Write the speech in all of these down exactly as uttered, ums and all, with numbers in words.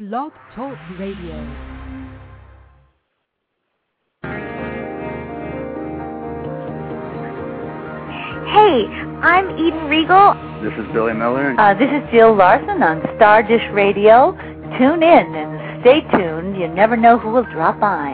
Blog Talk Radio. Hey, I'm Eden Regal. This is Billy Miller. Uh, this is Jill Larson on Star Dish Radio. Tune in and stay tuned. You never know who will drop by.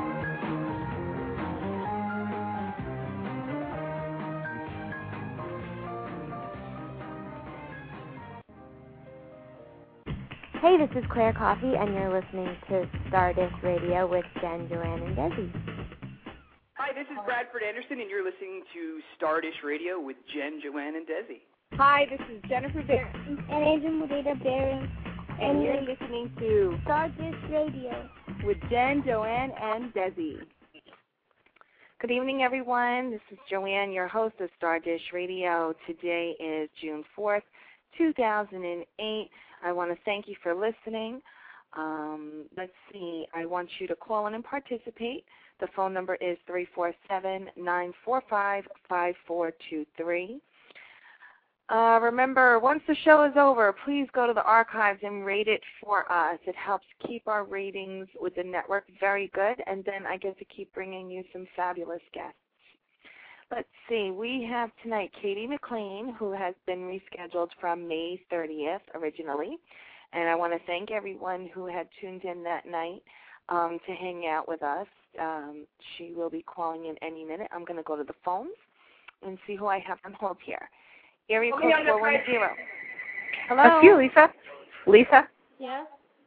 Hey, this is Claire Coffey, and you're listening to Star Dish Radio with Jen, Joanne, and Desi. Hi, this is Bradford Anderson, and you're listening to Star Dish Radio with Jen, Joanne, and Desi. Hi, this is Jennifer Barron. And Angel Morita Barron. And, and you're listening to Star Dish Radio with Jen, Joanne, and Desi. Good evening, everyone. This is Joanne, your host of Star Dish Radio. Today is June fourth, two thousand eight. I want to thank you for listening. Um, let's see. I want you to call in and participate. The phone number is three four seven, nine four five, five four two three. Uh, remember, once the show is over, please go to the archives and rate it for us. It helps keep our ratings with the network very good, and then I get to keep bringing you some fabulous guests. Let's see. We have tonight Katie McLean, who has been rescheduled from May thirtieth originally, and I want to thank everyone who had tuned in that night um, to hang out with us. Um, she will be calling in any minute. I'm going to go to the phones and see who I have on hold here. Area code four one zero. Hello? That's you, Lisa. Lisa? Yeah?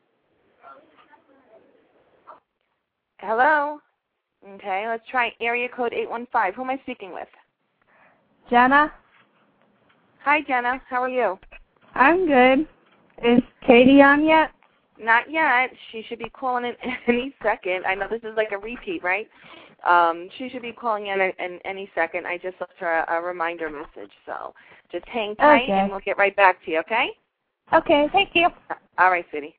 Hello? Okay, let's try area code eight one five. Who am I speaking with? Jenna. Hi, Jenna. How are you? I'm good. Is Katie on yet? Not yet. She should be calling in any second. I know this is like a repeat, right? Um, she should be calling in, in, in any second. I just left her a, a reminder message, so just hang tight okay. and we'll get right back to you, okay? Okay, thank you. All right, sweetie.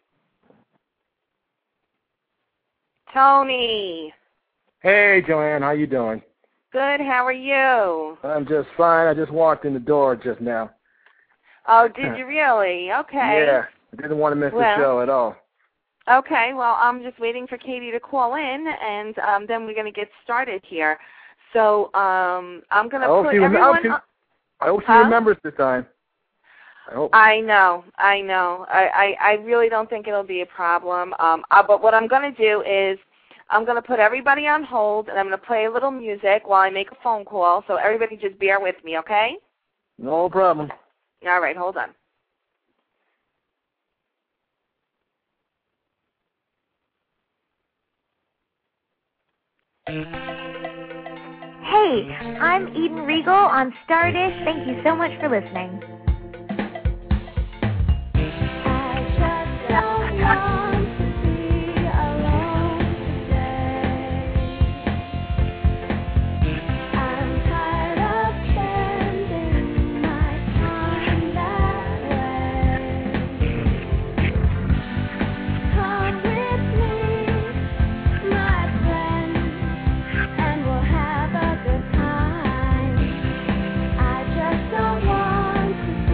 Tony. Hey, Joanne, how you doing? Good. How are you? I'm just fine. I just walked in the door just now. Oh, did you really? Okay. Yeah, I didn't want to miss well, the show at all. Okay, well, I'm just waiting for Katie to call in, and um, then we're going to get started here. So um, I'm going to put she everyone... Rem- on, I hope she huh? remembers this time. I hope. I know, I know. I, I, I really don't think it'll be a problem. Um, uh, but what I'm going to do is I'm going to put everybody on hold, and I'm going to play a little music while I make a phone call, so everybody just bear with me, okay? No problem. All right, hold on. Hey, I'm Eden Regal on Star Dish. Thank you so much for listening. Have a good time. I just don't want to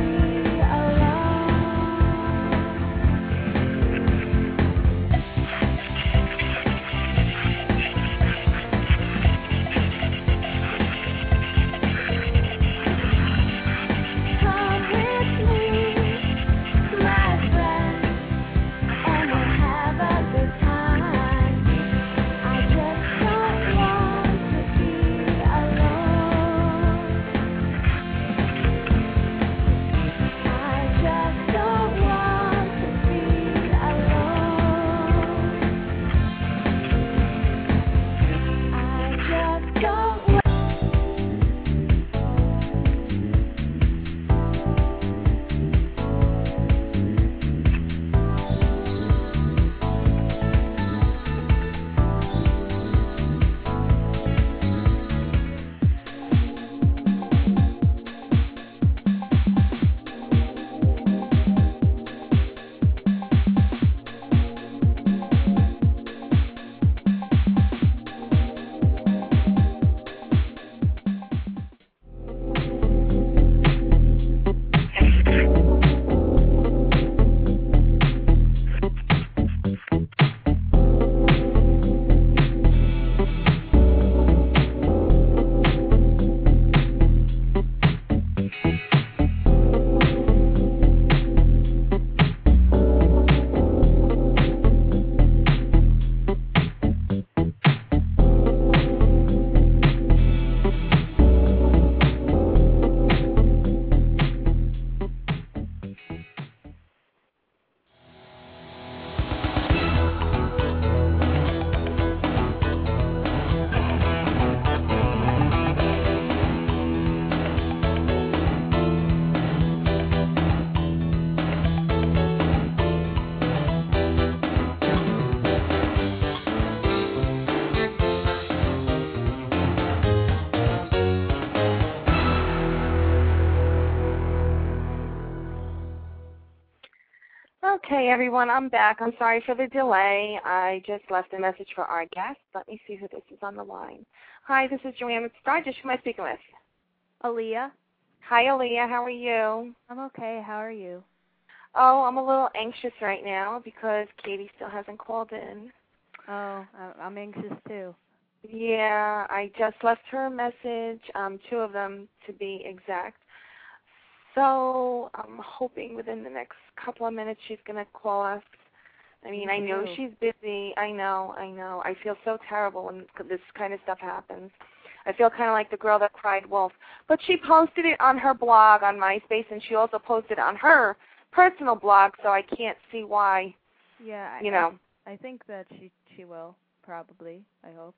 Okay, everyone, I'm back. I'm sorry for the delay. I just left a message for our guest. Let me see who this is on the line. Hi, this is Joanne with Stardish. Who am I speaking with? Aaliyah. Hi, Aaliyah. How are you? I'm okay. How are you? Oh, I'm a little anxious right now because Katie still hasn't called in. Oh, I'm anxious too. Yeah, I just left her a message, um, two of them to be exact. So I'm hoping within the next couple of minutes she's going to call us. I mean, I know she's busy. I know, I know. I feel so terrible when this kind of stuff happens. I feel kind of like the girl that cried wolf. But she posted it on her blog on MySpace, and she also posted it on her personal blog, so I can't see why, yeah, you know. I, I think that she, she will, probably, I hope.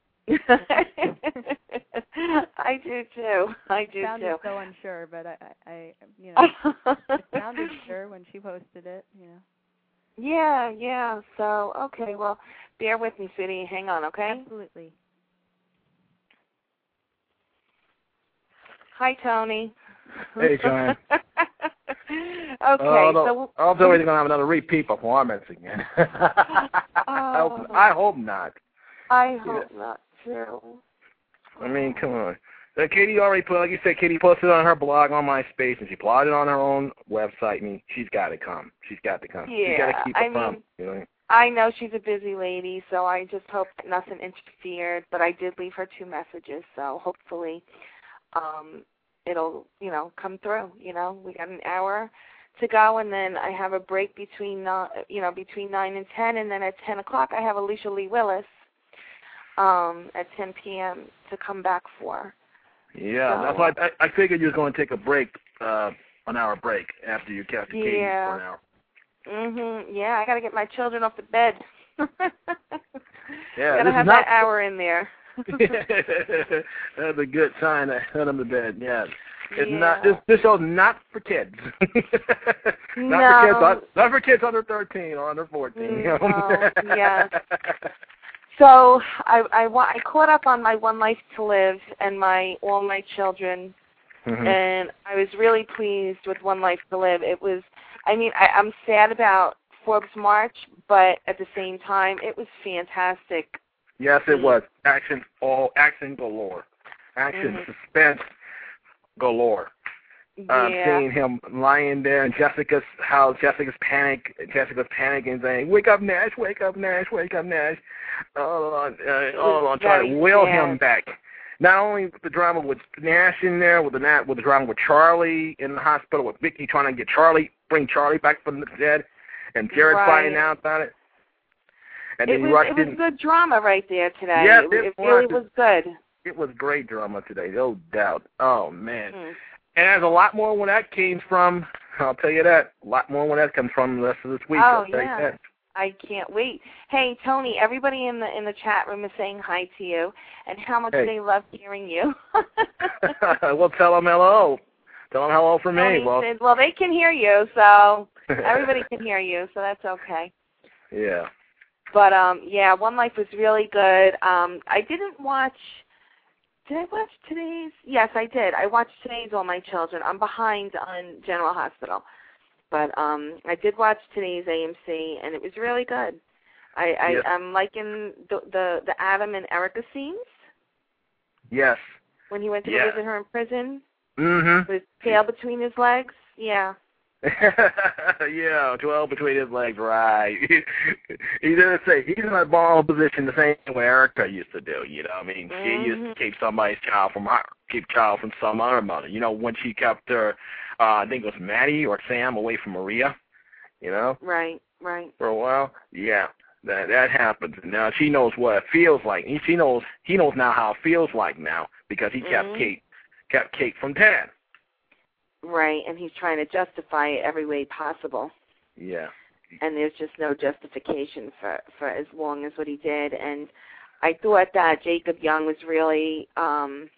I do too. I do it sounded too. so unsure, but I, I, I you know, it sounded sure when she posted it. You know. Yeah, yeah. So okay, well, bear with me, sweetie. Hang on, okay? Absolutely. Hi, Tony. Hey, Joanne. Okay, uh, so I don't think we're going to have another repeat performance again. I, hope, I hope not. I hope yeah. not too. I mean, come on. So Katie already put, like you said, Katie posted on her blog on MySpace, and she plotted on her own website. I mean, she's got to come. She's got to come. Yeah, she's got to keep it I mean, from, you know. I know she's a busy lady, so I just hope that nothing interfered. But I did leave her two messages, so hopefully um, it'll, you know, come through. You know, we got an hour to go, and then I have a break between, uh, you know, between nine and ten, and then at ten o'clock I have Alicia Lee Willis um, at ten p.m. to come back for. Yeah, so, that's why I, I figured you were going to take a break, uh, an hour break after you kept Katie yeah. for an hour. Mhm. Yeah, I got to get my children off the bed. Yeah, got to have not... that hour in there. That's a good sign. To put them to bed. Yeah. It's yeah. not. This, this show's not for kids. not no. for kids. Not, not for kids under thirteen or under fourteen. No. Yeah. So I, I I caught up on my One Life to Live and my All My Children, mm-hmm. and I was really pleased with One Life to Live. It was. I mean, I, I'm sad about Forbes March, but at the same time, it was fantastic. Yes, it was. Action, all action galore. Action, mm-hmm. suspense galore. Yeah. Um, seeing him lying there, and Jessica's how Jessica's panic, Jessica's panicking, saying, "Wake up, Nash! Wake up, Nash! Wake up, Nash!" All on, uh, all on trying to will sad. him back. Not only with the drama with Nash in there, with the with the drama with Charlie in the hospital, with Vicky trying to get Charlie, bring Charlie back from the dead, and Jared right. finding out about it. And it then was, rushed it was in. good drama right there today. Yes, it, it, it really was good. It was great drama today, no doubt. Oh, man. Mm. And there's a lot more where that came from. I'll tell you that. A lot more where that comes from the rest of this week. Oh, I'll tell yeah. you that. I can't wait. Hey, Tony, everybody in the in the chat room is saying hi to you and how much hey. they love hearing you. Well, tell them hello. Tell them hello from Tony me. Well, said, well, they can hear you, so everybody can hear you, so that's okay. Yeah. But, um, yeah, One Life was really good. Um, I didn't watch, did I watch today's? Yes, I did. I watched today's All My Children. I'm behind on General Hospital. But um, I did watch today's A M C, and it was really good. I, I, yes. I'm liking the, the, the Adam and Erica scenes. Yes. When he went to yeah. visit her in prison. Mm-hmm. With his tail between his legs. Yeah. yeah, twelve between his legs, right. He's in say he's in a ball position the same way Erica used to do, you know. I mean, mm-hmm. she used to keep somebody's child from her, keep child from some other mother. You know, when she kept her, uh, I think it was Maddie or Sam away from Maria, you know. Right, right. For a while, yeah, that that happens. Now she knows what it feels like. He, she knows he knows now how it feels like now because he kept mm-hmm. Kate, kept Kate from Ted. Right, and he's trying to justify it every way possible. Yeah. And there's just no justification for, for as long as what he did. And I thought that Jacob Young was really, um,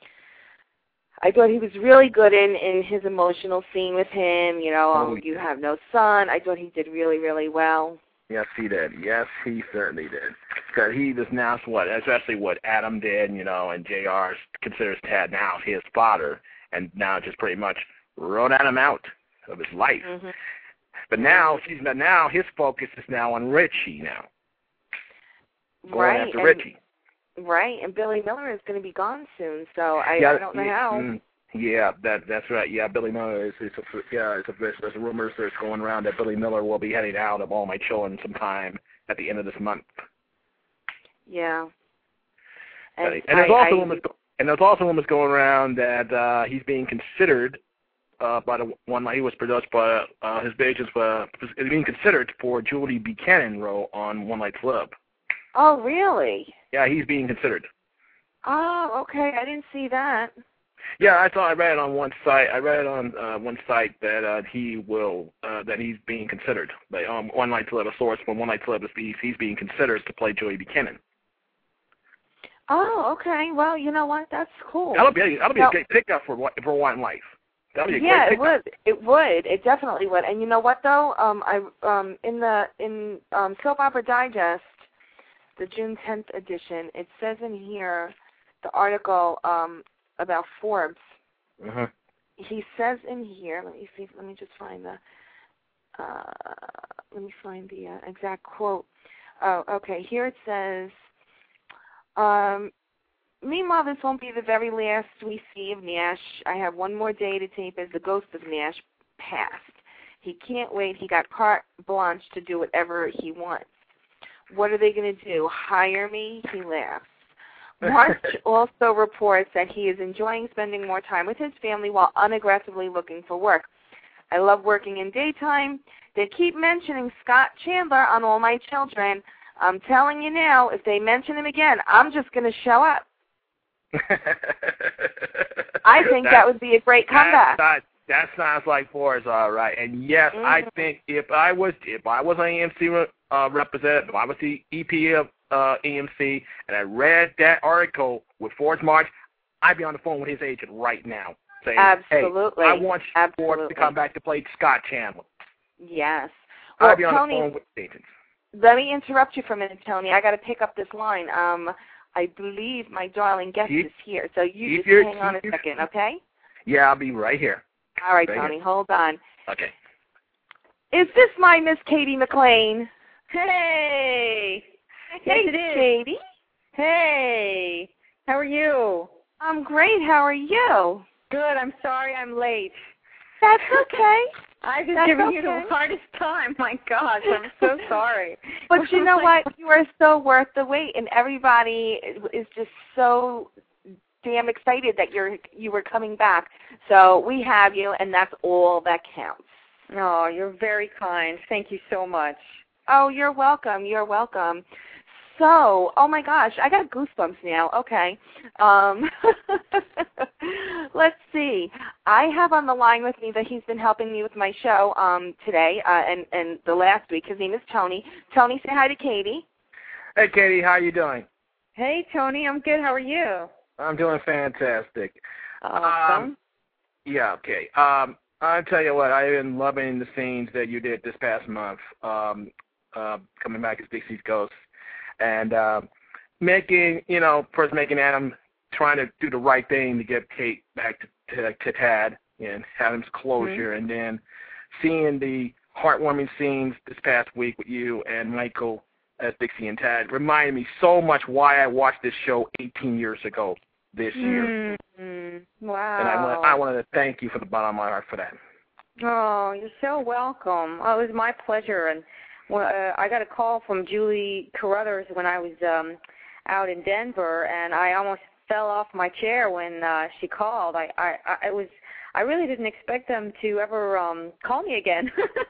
I thought he was really good in, in his emotional scene with him. You know, oh, oh, you have no son. I thought he did really, really well. Yes, he did. Yes, he certainly did. Because he just now, what, especially what Adam did, you know, and J R considers Ted now his father, and now just pretty much wrote Adam out of his life. Mm-hmm. But now she's now his focus is now on Richie now. Going right. after and, Richie. Right, and Billy Miller is going to be gone soon, so I, yeah, I don't know yeah, how. Mm, yeah, that that's right. Yeah, Billy Miller is, is a, yeah, it's a, there's, there's rumors there's going around that Billy Miller will be heading out of All My Children sometime at the end of this month. Yeah. And, And, and there's I, also I, rumors, and there's also rumors going around that uh, he's being considered uh, by the one he was produced by uh, his agents, uh, is being considered for Julie Buchanan role on One Night Club. Oh, really? Yeah, he's being considered. Oh, okay. I didn't see that. Yeah, I saw. I read it on one site. I read it on uh, one site that uh, he will uh, that he's being considered. Like um, One Night Club, a source from One Night Club is he's, he's being considered to play Julie Buchanan. Oh, okay. Well, you know what? That's cool. That'll be that'll be well, a great pickup for for One Life. That'll be a yeah, great it would. It would. It definitely would. And you know what though? Um, I um in the in um, Soap Opera Digest, the June tenth edition, it says in here the article um about Forbes. Uh-huh. He says in here. Let me see. Let me just find the. Uh, let me find the uh, exact quote. Oh, okay. Here it says. Um, meanwhile, this won't be the very last we see of Nash. I have one more day to tape as the ghost of Nash passed. He can't wait. He got carte blanche to do whatever he wants. What are they going to do? Hire me? He laughs. March also reports that he is enjoying spending more time with his family while unaggressively looking for work. I love working in daytime. They keep mentioning Scott Chandler on All My Children. I'm telling you now, if they mention him again, I'm just going to show up. I think that would be a great comeback. That, that sounds like Forrest, all right. And yes, mm-hmm. I think if I was if I was an E M C uh, representative, if I was the E P of uh, E M C, and I read that article with Forrest March, I'd be on the phone with his agent right now, saying, Absolutely. "Hey, I want Absolutely. Forrest to come back to play Scott Chandler." Yes. Well, I'd be on Tony, the phone with agents. Let me interrupt you for a minute, Tony. I got to pick up this line. Um, I believe my darling guest keep, is here, so you just hang on a second, okay? Yeah, I'll be right here. All right, right Tony, here. hold on. Okay. Is this my Miss Katie McLean? Hey! Hey, yes, it is. Katie. Hey! How are you? I'm great. How are you? Good. I'm sorry I'm late. That's okay. I've been That's giving okay. you the hardest time. My gosh, I'm so sorry. But you know what? You are so worth the wait, and everybody is just so damn excited that you're you were coming back. So we have you, and that's all that counts. Oh, you're very kind. Thank you so much. Oh, you're welcome. You're welcome. So, oh my gosh, I got goosebumps now. Okay. Um, let's see. I have on the line with me that he's been helping me with my show um, today uh, and, and the last week. His name is Tony. Tony, say hi to Katie. Hey, Katie, how you doing? Hey, Tony, I'm good. How are you? I'm doing fantastic. Awesome. Um, yeah, okay. Um, I'll tell you what, I've been loving the scenes that you did this past month, um, uh, coming back as Dixie's Ghost. And uh, making, you know, first making Adam trying to do the right thing to get Kate back to, to, to Tad and Adam's closure, mm-hmm. and then seeing the heartwarming scenes this past week with you and Michael as Dixie and Tad reminded me so much why I watched this show eighteen years ago this year. Mm-hmm. Wow. And I, I wanted to thank you from the bottom of my heart for that. Oh, you're so welcome. Oh, it was my pleasure. And Well, uh, I got a call from Julie Carruthers when I was um, out in Denver, and I almost fell off my chair when uh, she called. I, I, I was, I really didn't expect them to ever um, call me again.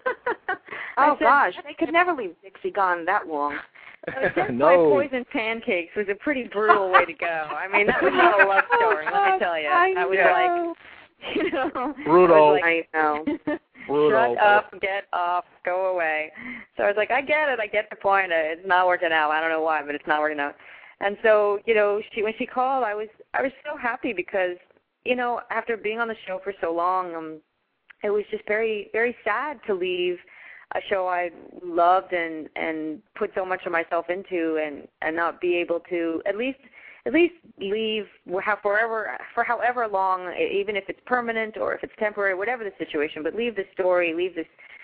Oh said, gosh, they could never leave Dixie gone that long. Death no. by Poison Pancakes was a pretty brutal way to go. I mean, that was not a love story. Let me tell you, that was yeah. like, you know, brutal. Like, I know. Brutal. Shut up, get off, go away. So I was like, I get it, I get the point. It's not working out. I don't know why, but it's not working out. And so, you know, she when she called, I was I was so happy because, you know, after being on the show for so long, um, it was just very very sad to leave a show I loved and and put so much of myself into, and and not be able to at least. At least leave forever, for however long, even if it's permanent or if it's temporary, whatever the situation. But leave the story, leave this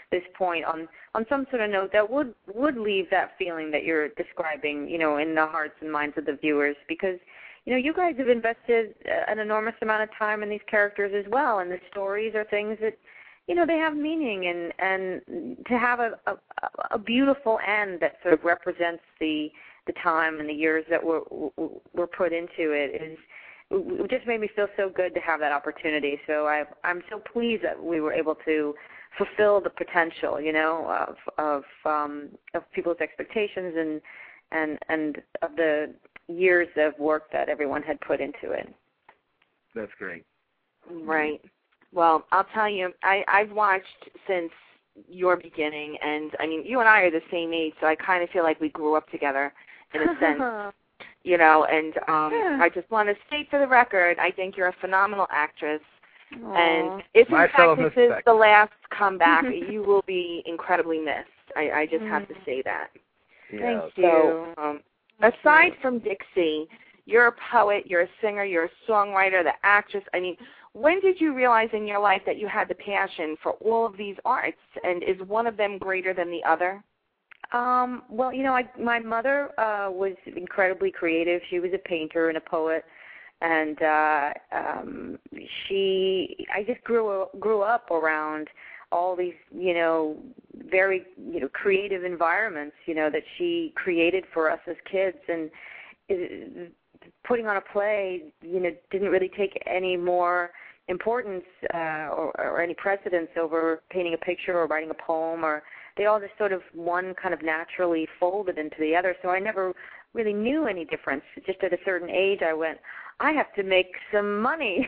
this point on, on some sort of note that would, would leave that feeling that you're describing, you know, in the hearts and minds of the viewers, because, you know, you guys have invested an enormous amount of time in these characters as well, and the stories are things that, you know, they have meaning, and, and to have a, a, a beautiful end that sort of represents the the time and the years that were were put into it is, it just made me feel so good to have that opportunity. So I, I'm so pleased that we were able to fulfill the potential, you know, of of um, of people's expectations and and and of the years of work that everyone had put into it. That's great. Right. Well, I'll tell you, I, I've watched since your beginning, and, I mean, you and I are the same age, so I kind of feel like we grew up together in a sense, you know, and um, yeah. I just want to state for the record, I think you're a phenomenal actress, Aww. And if, in My fact, this is the last comeback, you will be incredibly missed. I, I just mm. have to say that. Yeah. Thank you. So, um, aside from Dixie, you're a poet, you're a singer, you're a songwriter, the actress. I mean, when did you realize in your life that you had the passion for all of these arts, and is one of them greater than the other? Um, well, you know, I, my mother uh, was incredibly creative. She was a painter and a poet, and uh, um, she. I just grew grew up around all these, you know, very, you know, creative environments, you know, that she created for us as kids, and it, putting on a play, you know, didn't really take any more importance uh, or, or any precedence over painting a picture or writing a poem, or they all just sort of one kind of naturally folded into the other. So I never really knew any difference. Just at a certain age, I went, I have to make some money.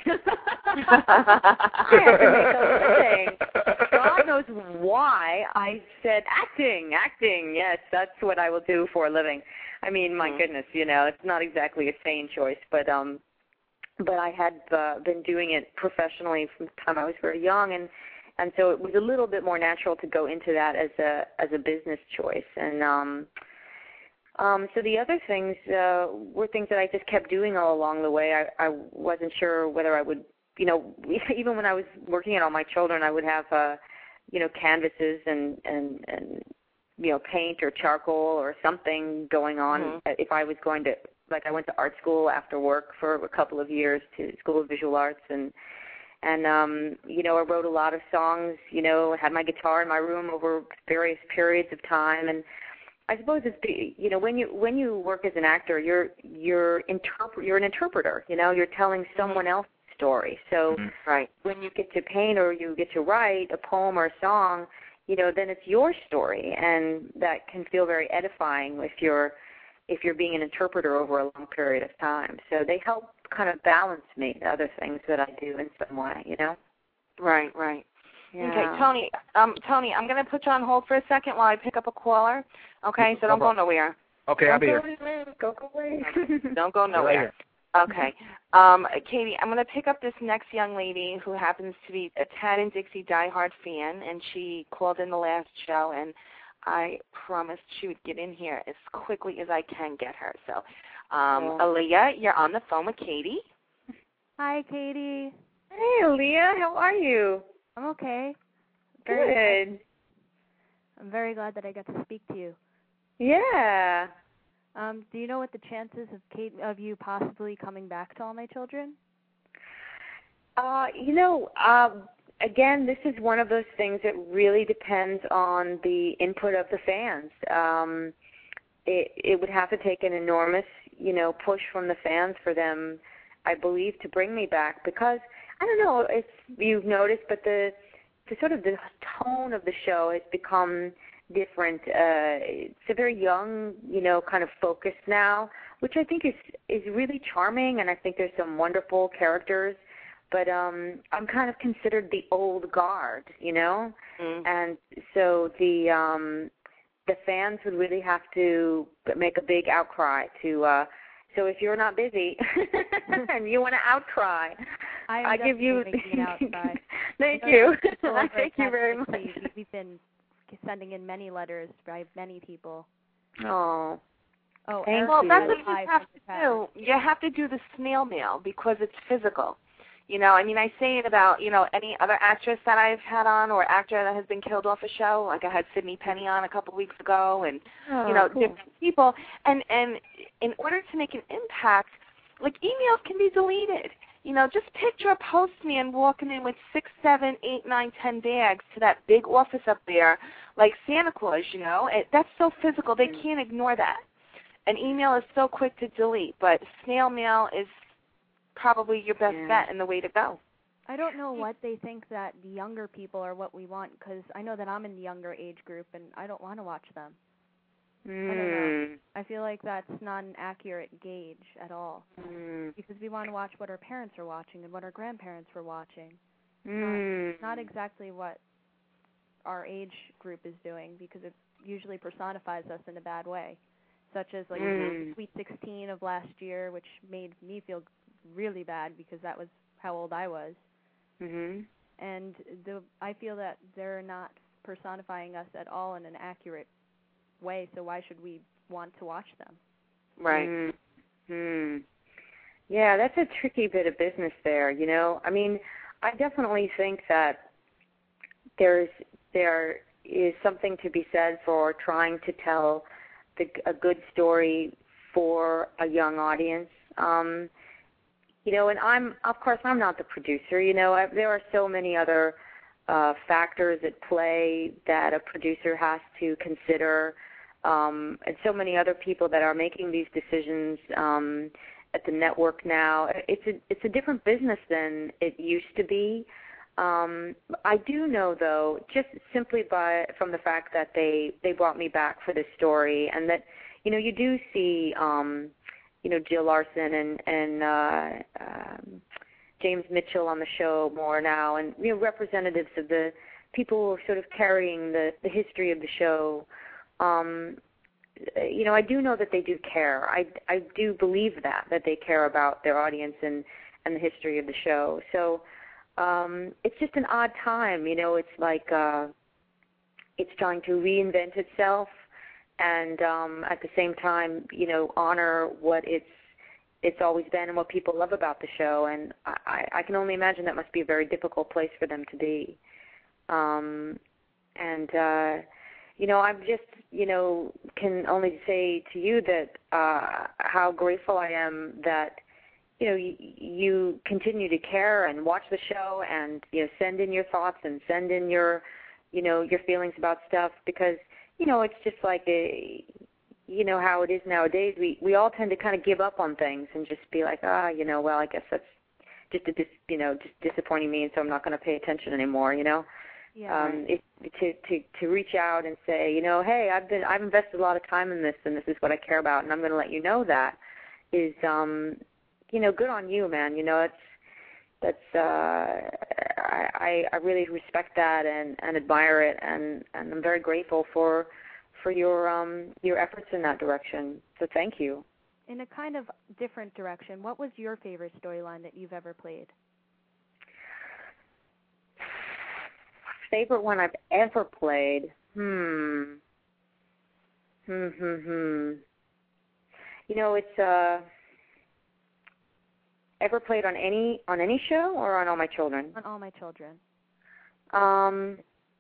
I have to make a living. God knows why I said acting, acting. Yes, that's what I will do for a living. I mean, my mm-hmm. goodness, you know, it's not exactly a sane choice, but um, but I had uh, been doing it professionally from the time I was very young, and and so it was a little bit more natural to go into that as a as a business choice. And um, um, so the other things uh, were things that I just kept doing all along the way. I, I wasn't sure whether I would, you know, even when I was working on all my children, I would have, uh, you know, canvases and and and. you know, paint or charcoal or something going on. Mm-hmm. If I was going to, like I went to art school after work for a couple of years to School of Visual Arts, and, and um, you know, I wrote a lot of songs, you know, had my guitar in my room over various periods of time. And I suppose it's, the, you know, when you when you work as an actor, you're you're interpret you're an interpreter, you know, you're telling someone else's story. So mm-hmm. right. when you get to paint or you get to write a poem or a song, you know, then it's your story, and that can feel very edifying if you're if you're being an interpreter over a long period of time. So they help kind of balance me, the other things that I do in some way, you know. Right, right. Yeah. Okay, Tony. Um, Tony, I'm going to put you on hold for a second while I pick up a caller. Okay, so don't go nowhere. Okay, don't I'll be go here. Anywhere. Go away. Don't go nowhere. Okay. Um, Katie, I'm going to pick up this next young lady who happens to be a Tad and Dixie diehard fan, and she called in the last show, and I promised she would get in here as quickly as I can get her. So, um, oh. Aaliyah, you're on the phone with Katie. Hi, Katie. Hey, Aaliyah. How are you? I'm okay. Very Good. I'm very glad that I got to speak to you. Yeah. Um, do you know what the chances of Kate of you possibly coming back to All My Children? Uh, you know, um, again, this is one of those things that really depends on the input of the fans. Um, it, it would have to take an enormous, you know, push from the fans for them, I believe, to bring me back. Because I don't know if you've noticed, but the the sort of the tone of the show has become different. Uh, it's a very young, you know, kind of focus now, which I think is is really charming, and I think there's some wonderful characters. But um, I'm kind of considered the old guard, you know, mm. and so the um, the fans would really have to make a big outcry to. Uh, so if you're not busy and you want to outcry, I, I give you. Making an outcry. Thank you. you. Thank you very much. We've been sending in many letters by many people. Oh. Oh, Thank well, you. that's what you have to do. You have to do the snail mail because it's physical. You know, I mean, I say it about, you know, any other actress that I've had on or actor that has been killed off a show. Like I had Sydney Penny on a couple weeks ago and, oh, you know, cool. different people. And, and in order to make an impact, like emails can be deleted. You know, just picture a postman walking in with six, seven, eight, nine, ten bags to that big office up there, like Santa Claus, you know. It, that's so physical. They can't ignore that. An email is so quick to delete, but snail mail is probably your best yeah. bet and the way to go. I don't know what they think that the younger people are what we want, because I know that I'm in the younger age group, and I don't want to watch them. Mm. I don't know. I feel like that's not an accurate gauge at all, mm. because we want to watch what our parents are watching and what our grandparents were watching. Mm. Not, not exactly what our age group is doing, because it usually personifies us in a bad way, such as like mm. Sweet sixteen of last year, which made me feel really bad because that was how old I was. Mm-hmm. And the I feel that they're not personifying us at all in an accurate way, so why should we want to watch them? Right. Mm-hmm. Yeah, that's a tricky bit of business there, you know. I mean, I definitely think that there's there is something to be said for trying to tell the, a good story for a young audience. Um, you know, and I'm, of course, I'm not the producer. You know, I, there are so many other uh, factors at play that a producer has to consider, um, and so many other people that are making these decisions um, at the network now. It's a it's a different business than it used to be. Um, I do know, though, just simply by from the fact that they they brought me back for this story, and that you know you do see. Um, you know, Jill Larson and, and uh, um, James Mitchell on the show more now, and, you know, representatives of the people who are sort of carrying the, the history of the show. Um, you know, I do know that they do care. I, I do believe that, that they care about their audience and, and the history of the show. So um, it's just an odd time, you know, it's like uh, it's trying to reinvent itself. And um, at the same time, you know, honor what it's it's always been and what people love about the show. And I, I can only imagine that must be a very difficult place for them to be. Um, and, uh, you know, I'm just, you know, can only say to you that uh, how grateful I am that, you know, you, you continue to care and watch the show and, you know, send in your thoughts and send in your, you know, your feelings about stuff because, you know, it's just like, a, you know, how it is nowadays. We we all tend to kind of give up on things and just be like, ah, you know, well, I guess that's just, a dis, you know, just disappointing me, and so I'm not going to pay attention anymore, you know. Yeah. Um, it, to, to, to reach out and say, you know, hey, I've been I've invested a lot of time in this, and this is what I care about, and I'm going to let you know that is, um, you know, good on you, man. You know, it's that's uh, I I really respect that and, and admire it, and, and I'm very grateful for for your um your efforts in that direction. So thank you. In a kind of different direction, what was your favorite storyline that you've ever played? Favorite one I've ever played? Hmm. Hmm. Hmm. Hmm. You know, it's uh. Ever played on any on any show or on All My Children? On All My Children. Um,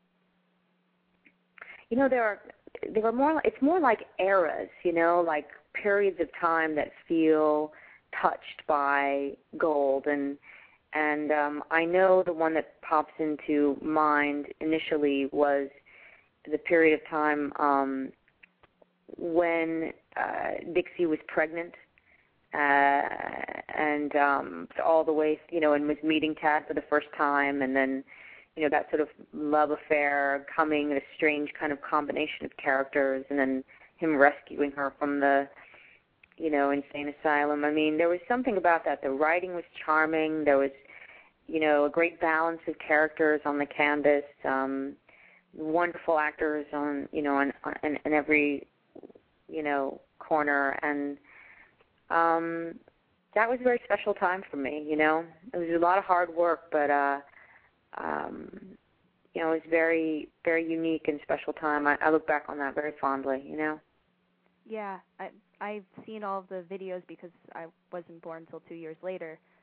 you know, there are there are more. It's more like eras, you know, like periods of time that feel touched by gold, and and um, I know the one that pops into mind initially was the period of time um, when uh, Dixie was pregnant. Uh, and um, all the way, you know, and was meeting Tad for the first time, and then, you know, that sort of love affair coming, a strange kind of combination of characters, and then him rescuing her from the, you know, insane asylum. I mean, there was something about that. The writing was charming. There was, you know, a great balance of characters on the canvas. Um, wonderful actors on, you know, on, on, in every, you know, corner, and Um, that was a very special time for me, you know. It was a lot of hard work, but, uh, um, you know, it was very, very unique and special time. I, I look back on that very fondly, you know. Yeah, I, I've seen all of the videos because I wasn't born until two years later.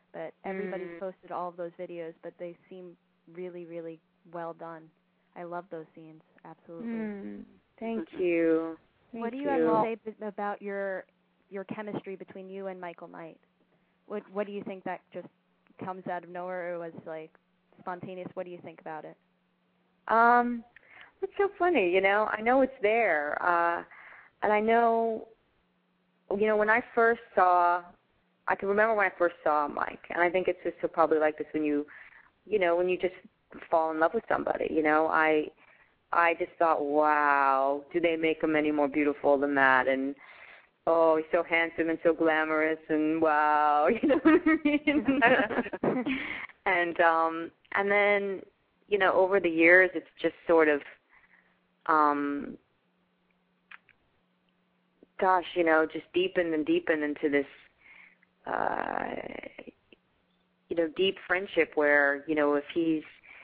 but everybody's Mm. posted all of those videos, but they seem really, really well done. I love those scenes, absolutely. Mm. Thank you. Thank what do you, you have to say b- about your your chemistry between you and Michael Knight? What What do you think that just comes out of nowhere, or was like spontaneous? What do you think about it? Um, it's so funny, you know. I know it's there, uh, and I know, you know, when I first saw, I can remember when I first saw Mike, and I think it's just so probably like this when you, you know, when you just fall in love with somebody, you know. I, I just thought, wow, do they make him any more beautiful than that? And oh, he's so handsome and so glamorous, and wow, you know what I mean? and um, and then, you know, over the years, it's just sort of, um, gosh, you know, just deepened and deepened into this, uh, you know, deep friendship where, you know, if he's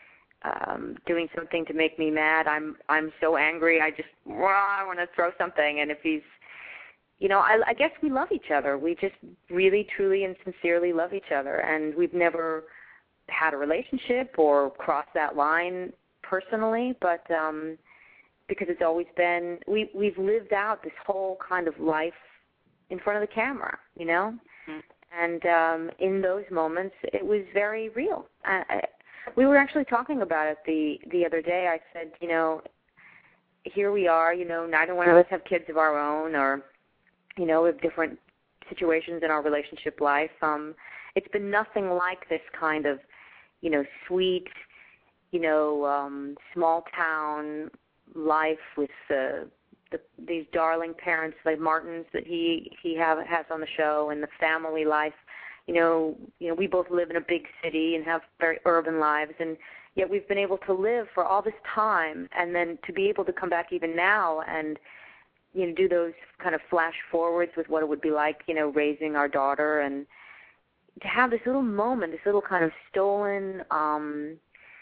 um, doing something to make me mad, I'm I'm so angry, I just, rah, I want to throw something. And if he's, you know, I, I guess we love each other. We just really, truly, and sincerely love each other, and we've never had a relationship or crossed that line personally, but um, because it's always been, we, we've lived out this whole kind of life in front of the camera, you know? Mm-hmm. And um, in those moments, it was very real. I, I, we were actually talking about it the, the other day. I said, you know, here we are, you know, neither one of us have kids of our own, or, you know, we have different situations in our relationship life. Um, it's been nothing like this kind of, you know, sweet, you know, um, small town life with uh, the, these darling parents, like Martins that he he have, has on the show, and the family life. You know, you know, we both live in a big city and have very urban lives, and yet we've been able to live for all this time, and then to be able to come back even now and, you know, do those kind of flash forwards with what it would be like, you know, raising our daughter, and to have this little moment, this little kind of stolen, um,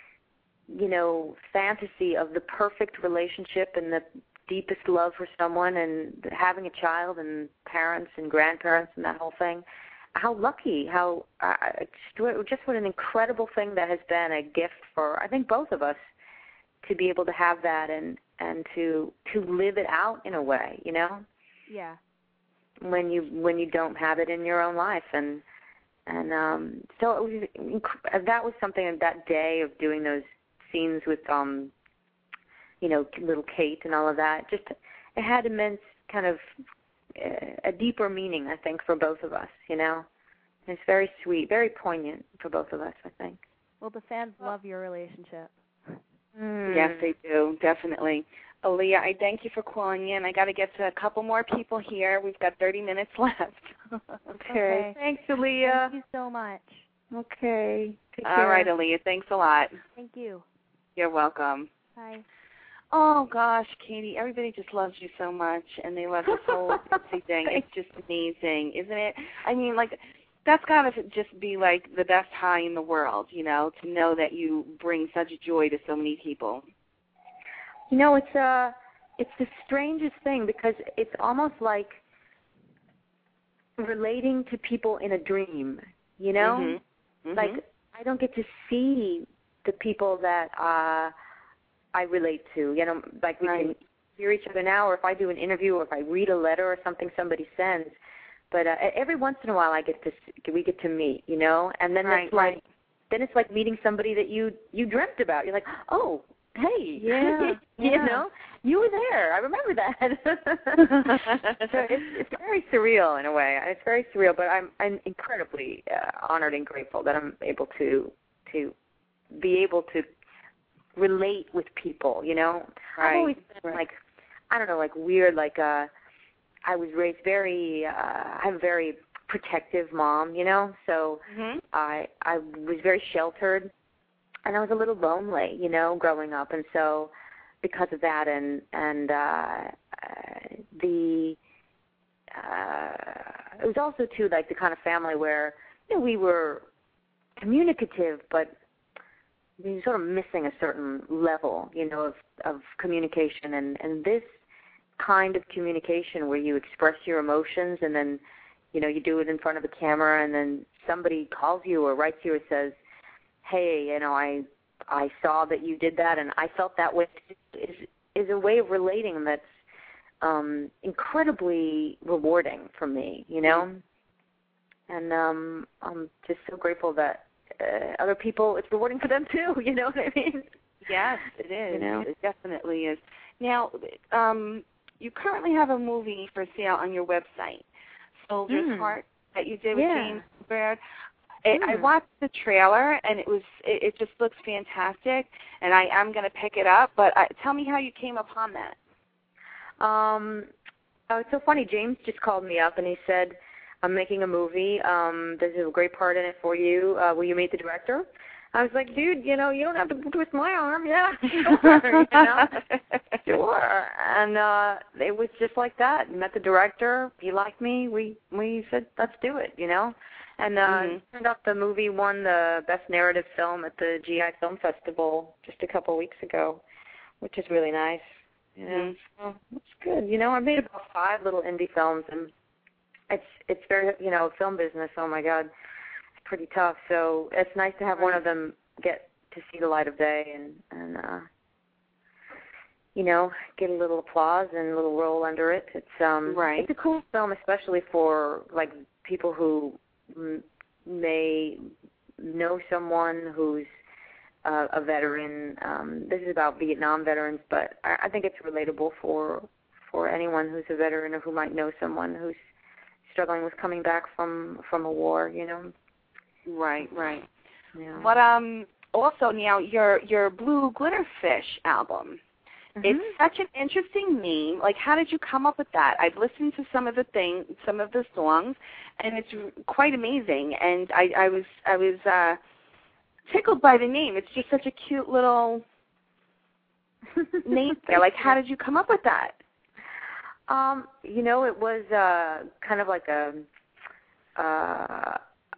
you know, fantasy of the perfect relationship and the deepest love for someone, and having a child and parents and grandparents and that whole thing. How lucky, how uh, just, just what an incredible thing that has been, a gift for, I think, both of us to be able to have that and, and to to live it out in a way, you know? Yeah. When you when you don't have it in your own life. And And um, so it was, that was something that day of doing those scenes with, um, you know, little Kate and all of that. Just it had immense kind of uh, a deeper meaning, I think, for both of us. You know, and it's very sweet, very poignant for both of us, I think. Well, the fans love your relationship. Mm. Yes, they do, definitely. Aaliyah, I thank you for calling in. I got to get to a couple more people here. We've got thirty minutes left. okay. okay. Thanks, Aaliyah. Thank you so much. Okay. Take All care. right, Aaliyah. Thanks a lot. Thank you. You're welcome. Bye. Oh, gosh, Katie, everybody just loves you so much, and they love this whole Pixie thing. It's just amazing, isn't it? I mean, like, that's got to just be, like, the best high in the world, you know, to know that you bring such joy to so many people. You know, it's uh, it's the strangest thing, because it's almost like relating to people in a dream, you know? Mm-hmm. Mm-hmm. Like, I don't get to see the people that uh, I relate to, you know, like we right. can hear each other now, or if I do an interview, or if I read a letter or something somebody sends. But uh, every once in a while, I get to we get to meet, you know, and then right, it's like right. then it's like meeting somebody that you you dreamt about. You're like, oh, hey, yeah, you yeah. know, you were there. I remember that. So it's it's very surreal in a way. It's very surreal, but I'm I'm incredibly uh, honored and grateful that I'm able to to be able to relate with people. You know, right. I've always been right. like, I don't know, like weird, like uh. I was raised very, uh, I have a very protective mom, you know, so mm-hmm. I I was very sheltered, and I was a little lonely, you know, growing up, and so because of that, and and uh, uh, the uh, it was also too like the kind of family where, you know, we were communicative, but we were sort of missing a certain level, you know, of of communication, and and this kind of communication where you express your emotions and then you know, you do it in front of a camera, and then somebody calls you or writes you or says, hey, you know, I I saw that you did that, and I felt that way, is, is a way of relating that's um, incredibly rewarding for me, you know? And um, I'm just so grateful that uh, other people, it's rewarding for them too, you know what I mean? Yes, it is. You know? It definitely is. Now, um, you currently have a movie for sale on your website, Soldier's Mm. Heart, that you did with Yeah. James Baird. I, I Mm. watched the trailer, and it was it, it just looks fantastic, and I am going to pick it up. But I, tell me how you came upon that. Um, oh, it's so funny. James just called me up, and he said, I'm making a movie. Um, there's a great part in it for you. Uh, will you meet the director? I was like, dude, you know, you don't have to twist my arm. Yeah, sure. you know? Sure. And uh, it was just like that. Met the director. He liked me. We we said, let's do it, you know. And uh, Mhm. it turned out the movie won the Best Narrative Film at the G I Film Festival just a couple of weeks ago, which is really nice. You know, Mhm. so it's good. You know, I made about five little indie films, and it's it's very, you know, film business. Oh my God, it's pretty tough. So it's nice to have one of them get to see the light of day, and and uh, you know, get a little applause and a little roll under it. It's um, Right. It's a cool film, especially for like people who m- may know someone who's uh, a veteran. Um, this is about Vietnam veterans, but I, I think it's relatable for for anyone who's a veteran or who might know someone who's struggling with coming back from from a war. You know. Right, right. Yeah. But um, also now your your Blue Glitterfish album. Mhm. It's such an interesting name. Like, how did you come up with that? I've listened to some of the thing, some of the songs, and it's quite amazing. And I, I was, I was uh, tickled by the name. It's just such a cute little name. There. Like, how did you come up with that? Um, you know, it was uh, kind of like a, uh,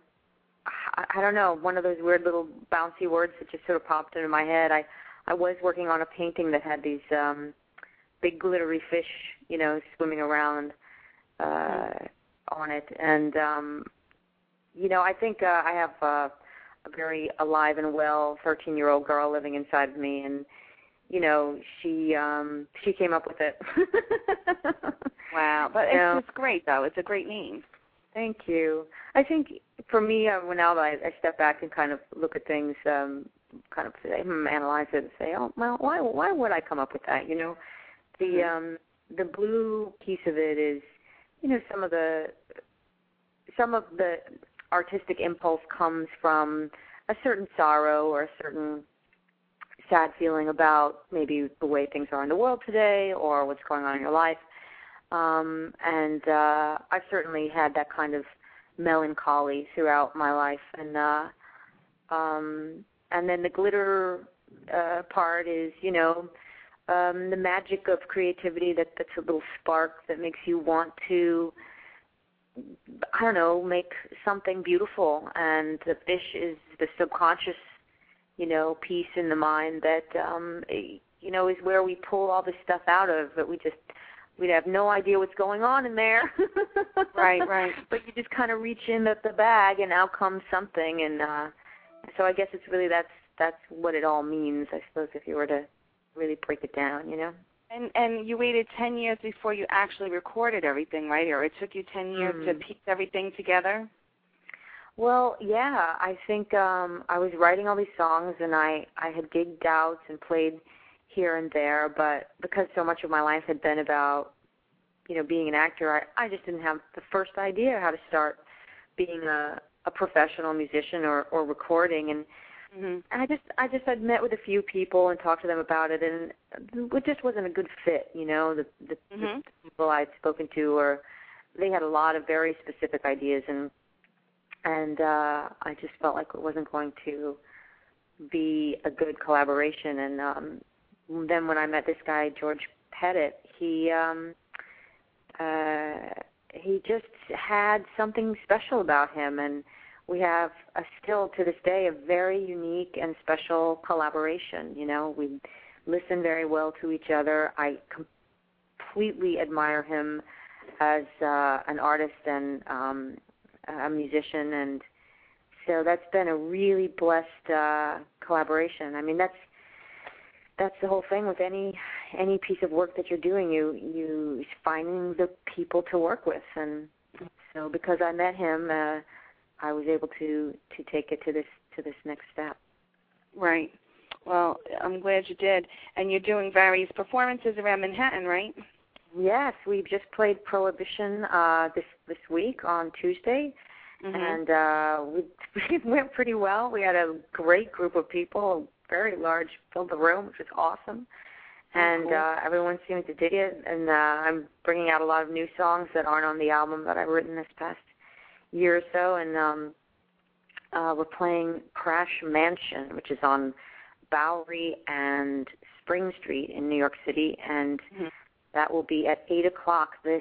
I, I don't know, one of those weird little bouncy words that just sort of popped into my head. I. I was working on a painting that had these um, big glittery fish, you know, swimming around uh, mm-hmm. on it. And, um, you know, I think uh, I have uh, a very alive and well thirteen-year-old girl living inside of me. And, you know, she um, she came up with it. Wow. But you know? It's just great, though. It's a great name. Thank you. I think for me, uh, when now that I, I step back and kind of look at things, um, kind of say, hmm, analyze it and say, oh, well, why why would I come up with that? You know, the Mm-hmm. um, the blue piece of it is, you know, some of the some of the artistic impulse comes from a certain sorrow or a certain sad feeling about maybe the way things are in the world today or what's going on in your life. Um, and uh, I've certainly had that kind of melancholy throughout my life, and uh, um, and then the glitter uh, part is, you know, um, the magic of creativity. That that's a little spark that makes you want to, I don't know, make something beautiful. And the fish is the subconscious, you know, piece in the mind that, um, you know, is where we pull all this stuff out of. But we just We'd have no idea what's going on in there. Right, right. But you just kind of reach in at the bag, and out comes something. And uh, so I guess it's really that's that's what it all means, I suppose, if you were to really break it down, you know. And and you waited ten years before you actually recorded everything, right? Or it took you ten years Mm. to piece everything together? Well, yeah. I think um, I was writing all these songs, and I, I had gigged out and played here and there, but because so much of my life had been about, you know, being an actor, I, I just didn't have the first idea how to start being a, a professional musician or, or recording. And, mm-hmm. and I just I just had met with a few people and talked to them about it, and it just wasn't a good fit, you know. The, the, Mm-hmm. the people I'd spoken to, or they had a lot of very specific ideas, and and uh, I just felt like it wasn't going to be a good collaboration. And um, then when I met this guy, George Pettit, he um, uh, he just had something special about him, and we have a, still to this day a very unique and special collaboration. You know, we listen very well to each other. I completely admire him as uh, an artist and um, a musician, and so that's been a really blessed uh, collaboration. I mean, that's that's the whole thing with any any piece of work that you're doing. You you finding the people to work with, and so because I met him, uh, I was able to to take it to this to this next step. Right. Well, I'm glad you did. And you're doing various performances around Manhattan, right? Yes, we've just played Prohibition uh, this this week on Tuesday, mm-hmm. and uh, we, it went pretty well. We had a great group of people, very large, filled the room, which was awesome, and oh, cool. uh, everyone seemed to dig it. And uh, I'm bringing out a lot of new songs that aren't on the album that I've written this past year or so, and um, uh, we're playing Crash Mansion, which is on Bowery and Spring Street in New York City, and mm-hmm. that will be at eight o'clock this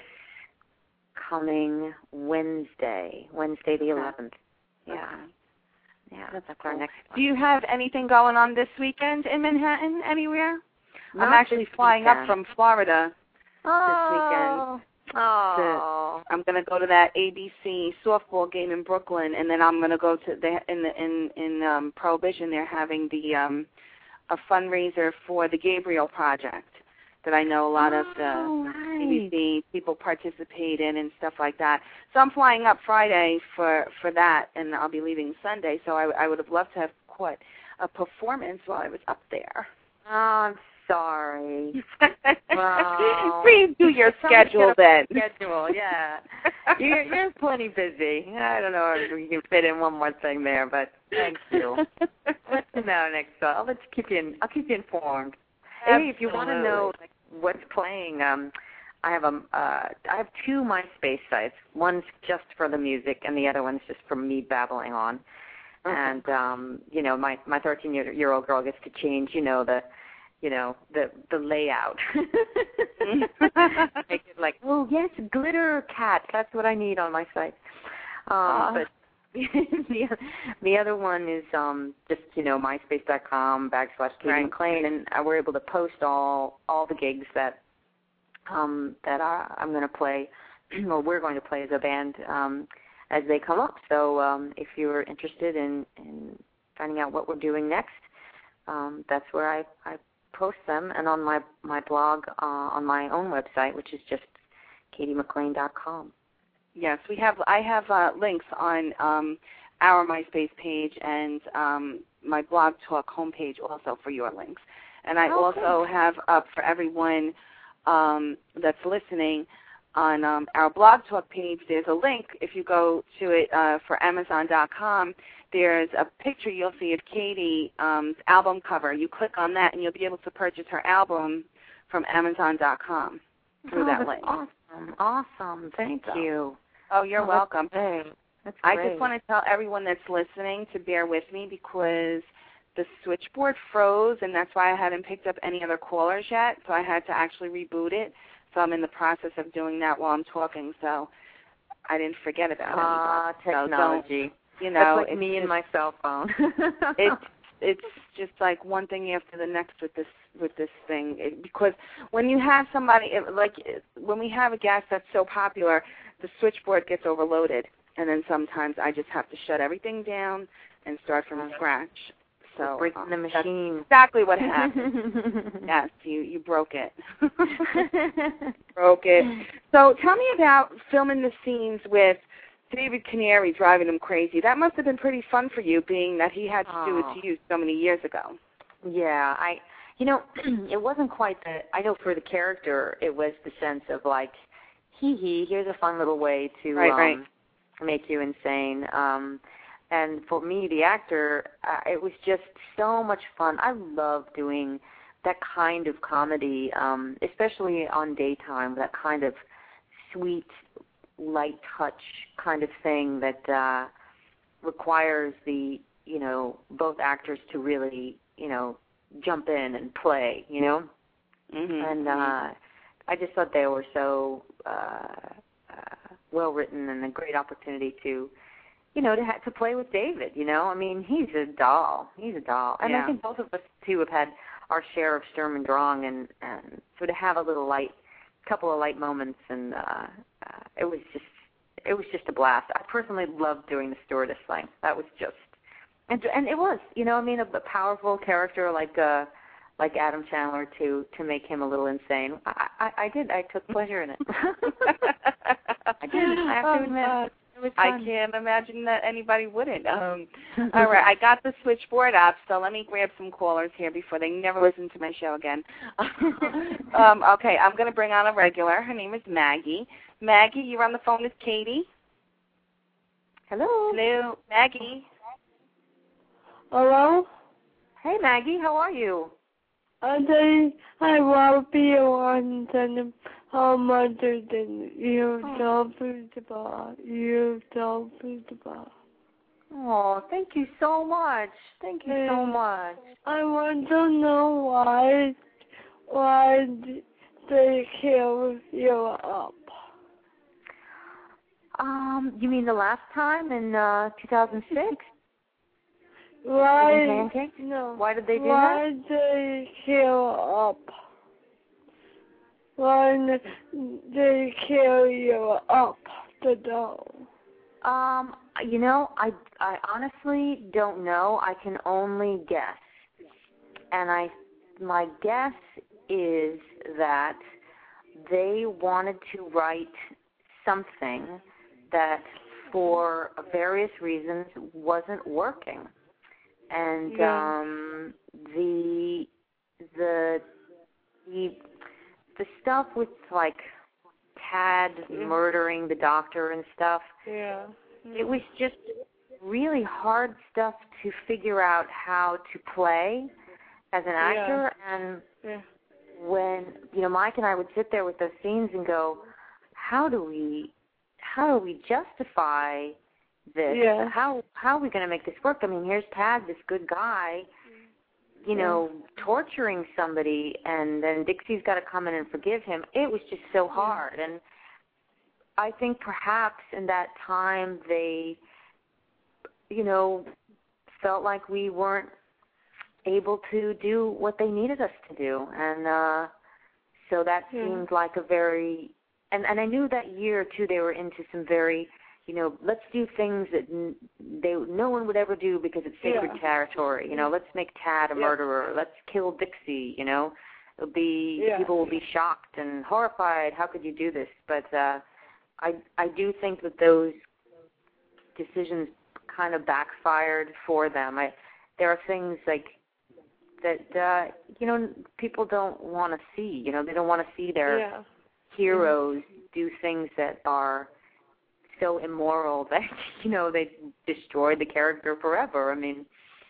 coming Wednesday, Wednesday the eleventh. Okay. Yeah. Yeah, that's, that's cool. Our next one. Do you have anything going on this weekend in Manhattan anywhere? Not I'm actually flying weekend. up from Florida oh. this weekend. Oh. To, I'm going to go to that A B C softball game in Brooklyn, and then I'm going to go to the in the in in um, Prohibition. They're having the um, a fundraiser for the Gabriel Project that I know a lot oh, of the right. A B C people participate in and stuff like that. So I'm flying up Friday for for that, and I'll be leaving Sunday. So I, I would have loved to have caught a performance while I was up there. Oh, I'm sorry. Well, please do your schedule then. Schedule, yeah. you're, you're plenty busy. I don't know if we can fit in one more thing there, but thank you. Let me know next time. I'll let you keep you. In, I'll keep you informed. Absolutely. Hey, if you want to know like, what's playing, um, I have a uh, I have two MySpace sites. One's just for the music, and the other one's just for me babbling on. Okay. And um, you know, my my thirteen year old girl gets to change, you know, the you know, the the layout. Make it like, oh yes, glitter cats. That's what I need on my site. Um, uh, but the the other one is um, just you know myspace dot com backslash Katie right. McLean, and we're able to post all all the gigs that um, that I, I'm going to play, or we're going to play as a band um, as they come up. So um, if you're interested in, in finding out what we're doing next, um, that's where I, I post them, and on my my blog uh, on my own website, which is just katie mclean dot com. Yes, we have. I have uh, links on um, our MySpace page and um, my Blog Talk homepage also for your links. And I oh, also good. have up for everyone um, that's listening on um, our Blog Talk page. There's a link. If you go to it uh, for amazon dot com, there's a picture you'll see of Katie's um, album cover. You click on that, and you'll be able to purchase her album from amazon dot com through oh, that that's link. Awesome, awesome. Thank so. you. Oh, you're oh, welcome. That's great. That's I great. just want to tell everyone that's listening to bear with me because the switchboard froze, and that's why I hadn't picked up any other callers yet, so I had to actually reboot it. So I'm in the process of doing that while I'm talking, so I didn't forget about it. Ah, technology. So you know, that's like me and my cell phone. it's it's just like one thing after the next with this with this thing. It, because when you have somebody it, like when we have a guest that's so popular, the switchboard gets overloaded, and then sometimes I just have to shut everything down and start from scratch. So breaking um, the machine. That's exactly what happened. Yes, you you broke it. broke it. So tell me about filming the scenes with David Canary driving him crazy. That must have been pretty fun for you, being that he had to oh. do it to you so many years ago. Yeah, I, you know, it wasn't quite the, I know for the character, it was the sense of like, hee hee, here's a fun little way to right, um, right. make you insane. Um, and for me, the actor, uh, it was just so much fun. I love doing that kind of comedy, um, especially on daytime, that kind of sweet, light touch kind of thing that uh, requires the, you know, both actors to really, you know, jump in and play, you know? Mm-hmm. And uh, I just thought they were so uh, uh, well written and a great opportunity to, you know, to ha- to play with David, you know? I mean, he's a doll. He's a doll. And yeah. I think both of us, too, have had our share of Sturm and Drang, and, and so to have a little light, couple of light moments, and uh, it was just it was just a blast. I personally loved doing the stewardess thing. That was just and and it was, you know, I mean, a, a powerful character like uh like Adam Chandler to to make him a little insane. I I, I did. I took pleasure in it. I did. I have to admit. Oh, I can't imagine that anybody wouldn't. Um, all right, I got the switchboard up, so let me grab some callers here before they never listen to my show again. um, okay, I'm going to bring on a regular. Her name is Maggie. Maggie, you're on the phone with Katie. Hello. Hello, Maggie. Hello? Hey, Maggie, how are you? I think I will be on the how much than you don't put the bar. You don't put the bar. Oh, thank you so much. Thank you and so much. I want to know why why they kill you up. Um, you mean the last time in uh, two thousand six? Why? No. Why did they do why that? Why they kill up? Why they kill you up the dough? Um, you know, I, I honestly don't know. I can only guess. And I, my guess is that they wanted to write something that for various reasons wasn't working. And yeah. um, the the the the stuff with like Tad yeah. murdering the doctor and stuff. Yeah. It was just really hard stuff to figure out how to play as an actor. Yeah. And yeah. when you know Mike and I would sit there with those scenes and go, how do we how do we justify this? Yeah. How how are we going to make this work? I mean, here's Tad, this good guy, you know, yeah. torturing somebody, and then Dixie's got to come in and forgive him. It was just so hard. And I think perhaps in that time they, you know, felt like we weren't able to do what they needed us to do. And uh, so that yeah. seemed like a very, and, and I knew that year, too, they were into some very, you know, let's do things that n- they no one would ever do because it's sacred yeah. territory. You know, let's make Tad a yeah. murderer. Let's kill Dixie. You know, it'll be yeah. people will be shocked and horrified. How could you do this? But uh, I I do think that those decisions kind of backfired for them. I there are things like that uh, you know people don't want to see. You know, they don't want to see their yeah. heroes mm-hmm. do things that are so immoral that, you know, they destroyed the character forever. I mean,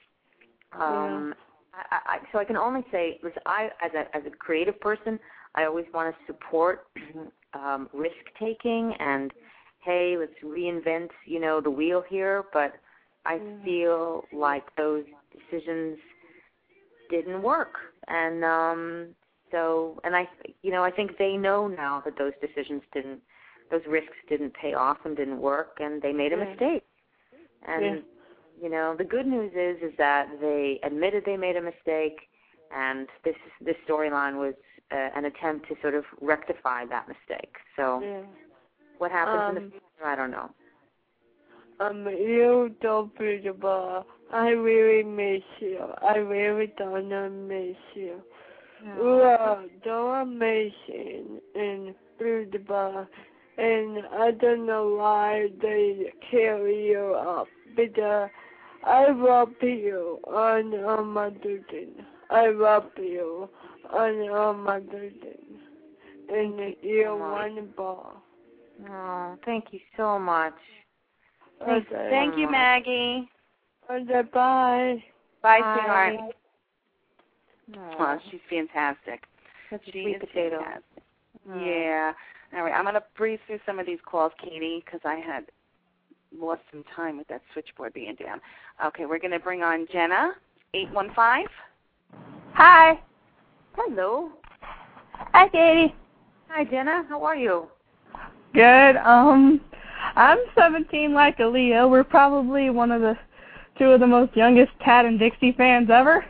um, yeah. I, I, so I can only say, listen, I, as a, as a creative person, I always want to support um, risk-taking and, hey, let's reinvent, you know, the wheel here, but I yeah. feel like those decisions didn't work. And um, so, and I, you know, I think they know now that those decisions didn't those risks didn't pay off and didn't work, and they made a yeah. mistake. And, yeah. you know, the good news is is that they admitted they made a mistake, and this this storyline was uh, an attempt to sort of rectify that mistake. So yeah. what happens um, in the future, I don't know. Um, you don't be the ball. I really miss you. I really don't miss you. Yeah. You are so amazing and beautiful. And I don't know why they kill you up, because I love you on Armageddon. I love you on Armageddon. And you're wonderful. Oh, thank you so much. Thank, okay. thank you, Maggie. Okay, bye. Bye, bye. sweetheart. Oh, oh, she's fantastic. Such a she sweet is potato. Fantastic. Oh. Yeah. All right, I'm going to breeze through some of these calls, Katie, because I had lost some time with that switchboard being down. Okay, we're going to bring on Jenna, eight one five. Hi. Hello. Hi, Katie. Hi, Jenna. How are you? Good. Um, I'm seventeen like Aaliyah. We're probably one of the two of the most youngest Tad and Dixie fans ever.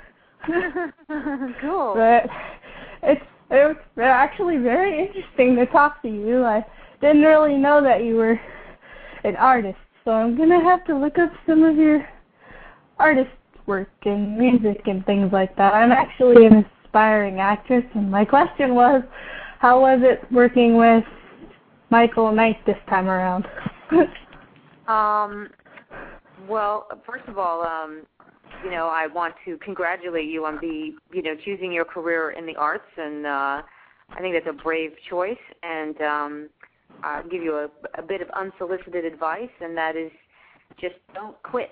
Cool. But it's It was actually very interesting to talk to you. I didn't really know that you were an artist, so I'm going to have to look up some of your artist work and music and things like that. I'm actually an aspiring actress, and my question was, how was it working with Michael Knight this time around? um, well, first of all, um, you know, I want to congratulate you on the, you know, choosing your career in the arts, and uh, I think that's a brave choice, and um, I'll give you a, a bit of unsolicited advice, and that is just don't quit.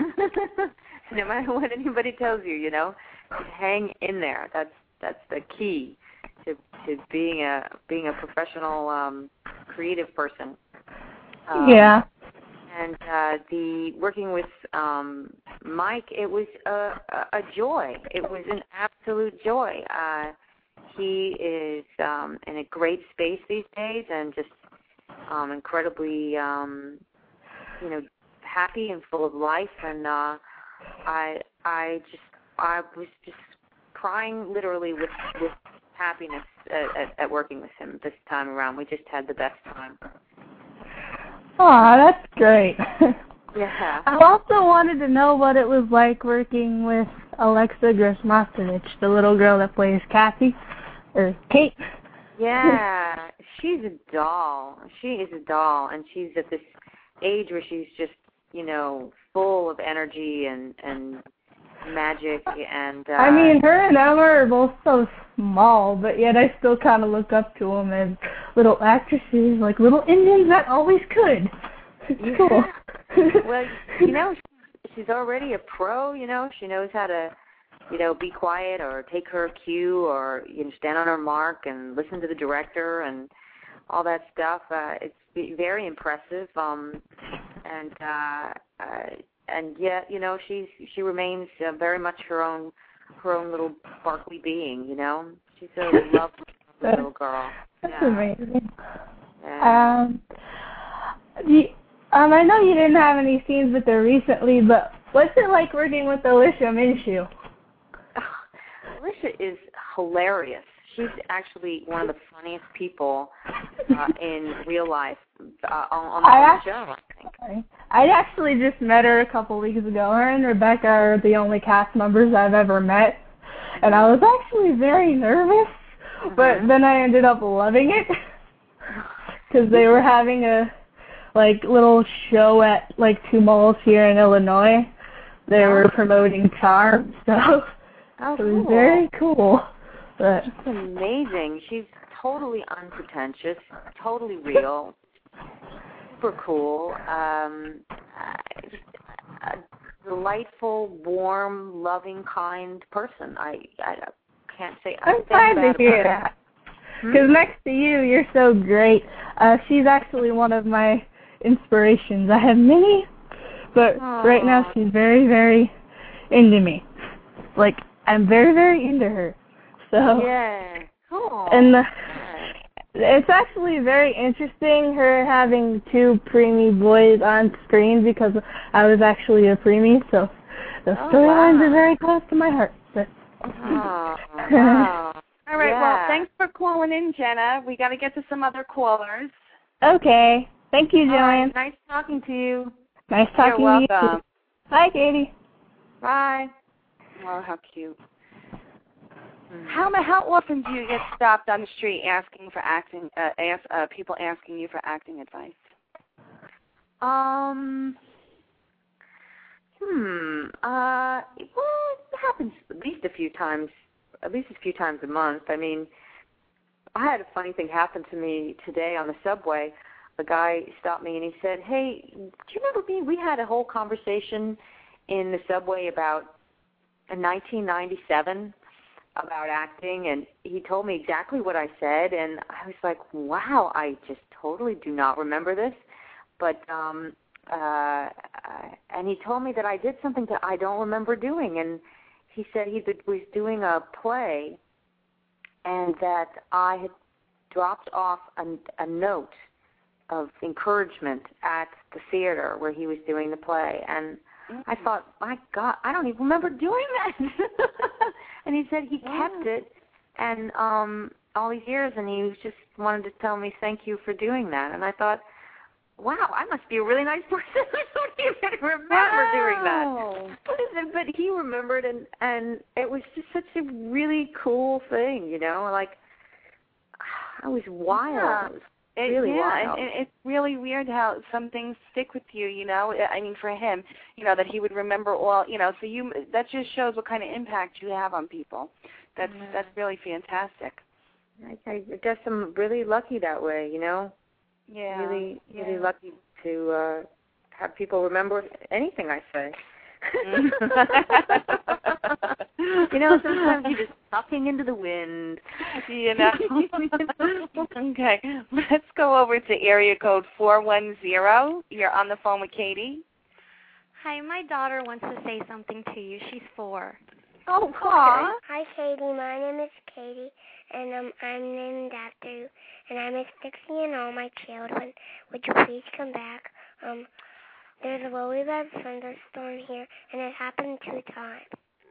No matter what anybody tells you, you know, just hang in there. That's that's the key to to being a being a professional um, creative person. Um, yeah. And uh, the working with um, Mike, it was a, a joy. It was an absolute joy. Uh, he is um, in a great space these days, and just um, incredibly, um, you know, happy and full of life. And uh, I, I just, I was just crying literally with with happiness at, at, at working with him this time around. We just had the best time. Aw, that's great. Yeah. I also wanted to know what it was like working with Alexa Grasmasovich, the little girl that plays Kathy, or Kate. Yeah, she's a doll. She is a doll, and she's at this age where she's just, you know, full of energy and, and magic. And uh, I mean, her and Emma are both so small, but yet I still kind of look up to them as little actresses, like little Indians that always could. It's yeah. cool. Well, you know, she's already a pro. You know, she knows how to, you know, be quiet or take her cue or, you know, stand on her mark and listen to the director and all that stuff. Uh, it's very impressive. Um, and uh, uh, and yet, you know, she's she remains uh, very much her own her own little sparkly being. You know, she's a lovely little girl. That's yeah. amazing. Yeah. Um, the, um, I know you didn't have any scenes with her recently, but what's it like working with Alicia Minshew? Alicia is hilarious. She's actually one of the funniest people uh, in real life uh, on, on the I show, I think. I actually just met her a couple weeks ago. Her and Rebecca are the only cast members I've ever met, and I was actually very nervous, mm-hmm. but then I ended up loving it because they were having a like little show at like two malls here in Illinois. They were promoting Charm, so oh, it was cool. very cool. But she's amazing. She's totally unpretentious, totally real, super cool, um, a delightful, warm, loving, kind person. I, I can't say I'm glad to hear that. Because hmm? next to you, you're so great. Uh, she's actually one of my inspirations. I have many, but Aww. right now she's very, very into me. Like, I'm very, very into her. So, yeah, cool. And the, it's actually very interesting her having two preemie boys on screen because I was actually a preemie, so the oh, storylines wow. are very close to my heart. But oh, wow. All right, yeah. well, thanks for calling in, Jenna. We got to get to some other callers. Okay. Thank you, Joanne. Right, nice talking to you. Nice talking You're to welcome. you. Hi, Katie. Bye. Oh, how cute. How how often do you get stopped on the street asking for acting? Uh, ask uh, people asking you for acting advice. Um. Hmm. Uh. Well, it happens at least a few times. At least a few times a month. I mean, I had a funny thing happen to me today on the subway. A guy stopped me and he said, "Hey, do you remember me? We had a whole conversation in the subway about in nineteen ninety-seven." About acting, and he told me exactly what I said, and I was like, wow, I just totally do not remember this, but um uh and he told me that I did something that I don't remember doing, and he said he was doing a play and that I had dropped off a, a note of encouragement at the theater where he was doing the play, and I thought, my God, I don't even remember doing that. And he said he kept it, and um, all these years, and he just wanted to tell me thank you for doing that. And I thought, wow, I must be a really nice person. I don't even remember wow. doing that. But, but he remembered, and, and it was just such a really cool thing, you know, like, I was wild. Yeah. It was It, really yeah, wild. and, and it's really weird how some things stick with you, you know. I mean, for him, you know, that he would remember all, you know. So you, that just shows what kind of impact you have on people. That's yeah. that's really fantastic. I, I guess I'm really lucky that way, you know. Yeah. Really, yeah. really lucky to uh, have people remember anything I say. You know, sometimes you're just talking into the wind. You know. Okay, let's go over to area code four one zero. You're on the phone with Katie. Hi, my daughter wants to say something to you. She's four. Oh, okay. Hi, Katie. My name is Katie, and um, I'm named after you. And I miss Dixie and all my children. Would you please come back? Um, there's a really bad thunderstorm here, and it happened two times.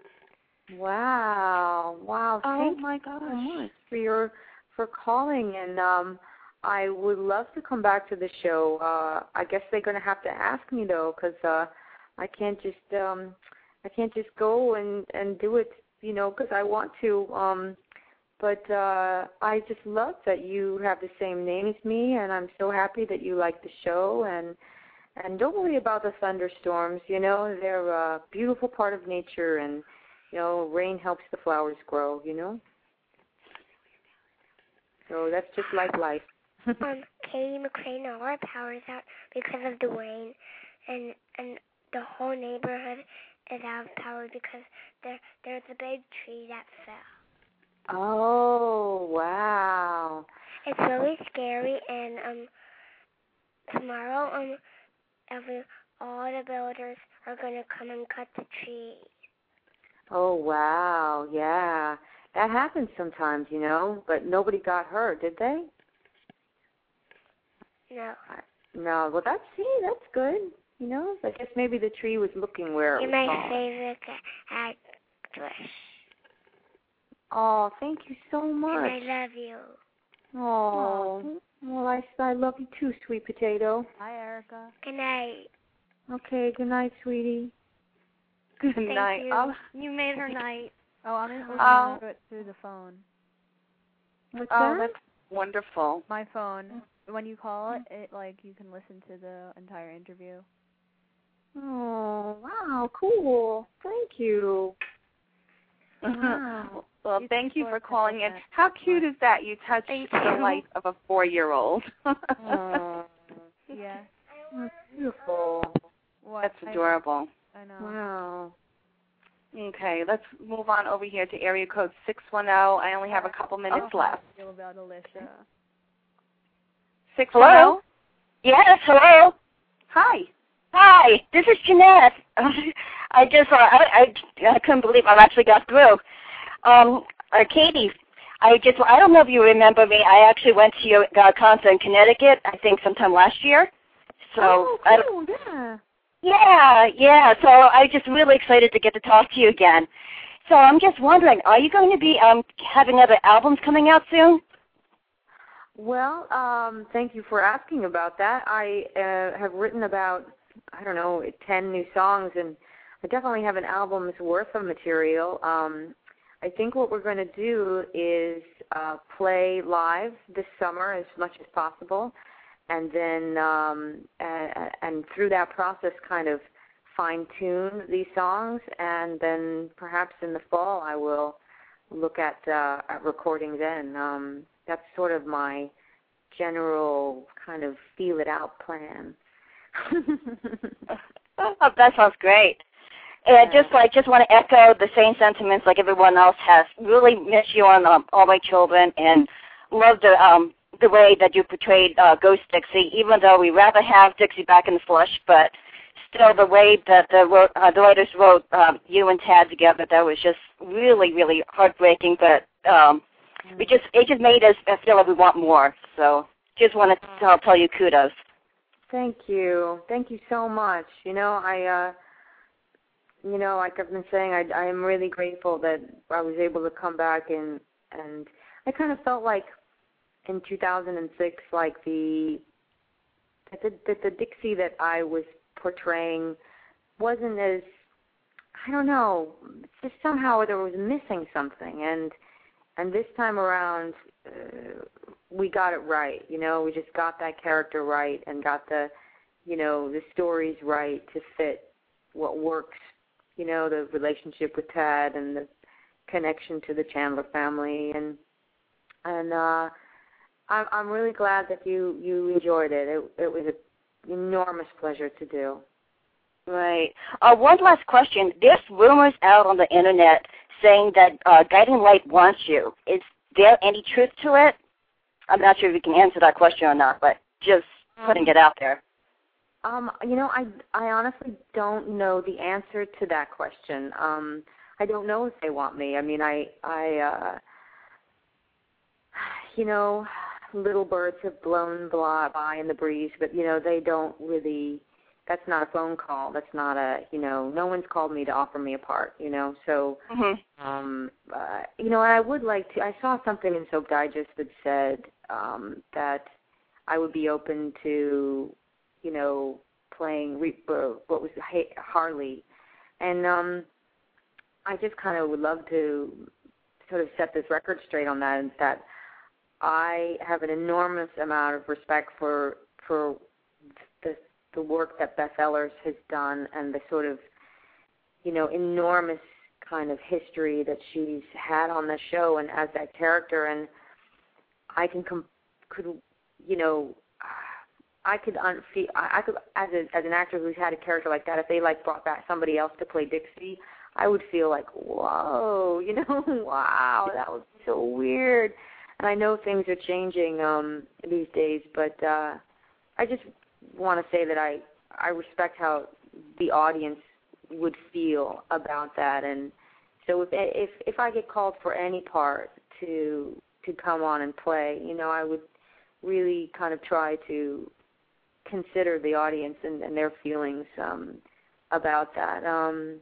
Wow! Wow! Oh Thank my you gosh. so much for your for calling, and um, I would love to come back to the show. Uh, I guess they're going to have to ask me though, because uh, I can't just um, I can't just go and and do it, you know, because I want to. Um, but uh, I just love that you have the same name as me, and I'm so happy that you like the show. And and don't worry about the thunderstorms. You know, they're a beautiful part of nature, and you know, rain helps the flowers grow, you know? So that's just like life. um, Katie McCrane, all our power's out because of the rain, and and the whole neighborhood is out of power because there there's a big tree that fell. Oh, wow. It's really scary, and um, tomorrow, um, every all the builders are going to come and cut the tree. Oh, wow, yeah. That happens sometimes, you know, but nobody got hurt, did they? No. No, well, that's, see, that's good, you know. I guess maybe the tree was looking where You're it was my falling. favorite actress. Oh, thank you so much. And I love you. Oh, well, I, I love you too, sweet potato. Hi, Erica. Good night. Okay, good night, sweetie. Good Thank night. you. Oh. You made her night. Oh, I'm able Oh. to do it through the phone. What's Oh, that? that's wonderful. My phone. When you call it, it like you can listen to the entire interview. Oh, wow, cool. Thank you. Wow. Well, These thank you people for are so calling in. nice. How cute is that? You touched Thank the you. life of a four-year-old. Oh, Yeah. that's beautiful. What? That's adorable. I, I know. Wow. Okay, let's move on over here to area code six one zero. I only have a couple minutes Oh, left. I feel about Alicia. six one zero? Yes, hello. Hi. Hi, this is Jeanette. I just, uh, I, I, I couldn't believe I actually got through. Um, uh, Katie, I just, I don't know if you remember me. I actually went to your uh, concert in Connecticut, I think sometime last year. So, oh, I cool, yeah. Yeah, yeah. So I'm just really excited to get to talk to you again. So I'm just wondering, are you going to be um, having other albums coming out soon? Well, um, thank you for asking about that. I uh, have written about, I don't know, ten new songs, and I definitely have an album's worth of material. Um, I think what we're going to do is uh, play live this summer as much as possible, and then um, uh, and through that process kind of fine-tune these songs, and then perhaps in the fall I will look at, uh, at recording then. Um, that's sort of my general kind of feel-it-out plan. Oh, that sounds great. And yeah. just like, just want to echo the same sentiments like everyone else has. Really miss you on um, All My Children, and love the um, the way that you portrayed uh, Ghost Dixie. Even though we rather have Dixie back in the flesh, but still the way that the uh, the writers wrote um, you and Tad together, that was just really, really heartbreaking. But um, mm. we just it just made us feel like we want more. So just want to uh, tell you kudos. Thank you. Thank you so much. You know, I, uh, you know, like I've been saying, I, I am really grateful that I was able to come back and, and I kind of felt like in two thousand six, like the that the, that the Dixie that I was portraying wasn't as, I don't know, just somehow there was missing something, and and this time around uh, we got it right. You know, we just got that character right and got the, you know, the stories right to fit what works. You know, the relationship with Tad and the connection to the Chandler family, and and uh, I'm I'm really glad that you you enjoyed it. It it was an enormous pleasure to do. Right. Uh, one last question. There's rumors out on the internet saying that uh, Guiding Light wants you. Is there any truth to it? I'm not sure if you can answer that question or not, but just putting it out there. Um, you know, I, I honestly don't know the answer to that question. Um, I don't know if they want me. I mean, I, I, uh, you know, little birds have blown by in the breeze, but, you know, they don't really, that's not a phone call. That's not a, you know, no one's called me to offer me a part, you know. So, mm-hmm. um, uh, you know, I would like to, I saw something in Soap Digest that said um, that I would be open to, you know, playing uh, what was Harley, and um, I just kind of would love to sort of set this record straight on that. That I have an enormous amount of respect for for the the work that Beth Ehlers has done, and the sort of, you know, enormous kind of history that she's had on the show and as that character, and I can com- could you know. I could unfee- I could as a, as an actor who's had a character like that, if they like brought back somebody else to play Dixie, I would feel like, whoa, you know, wow, that was so weird. And I know things are changing um, these days, but uh, I just want to say that I I respect how the audience would feel about that. And so if if if I get called for any part to to come on and play, you know, I would really kind of try to consider the audience and, and their feelings um, about that. Um,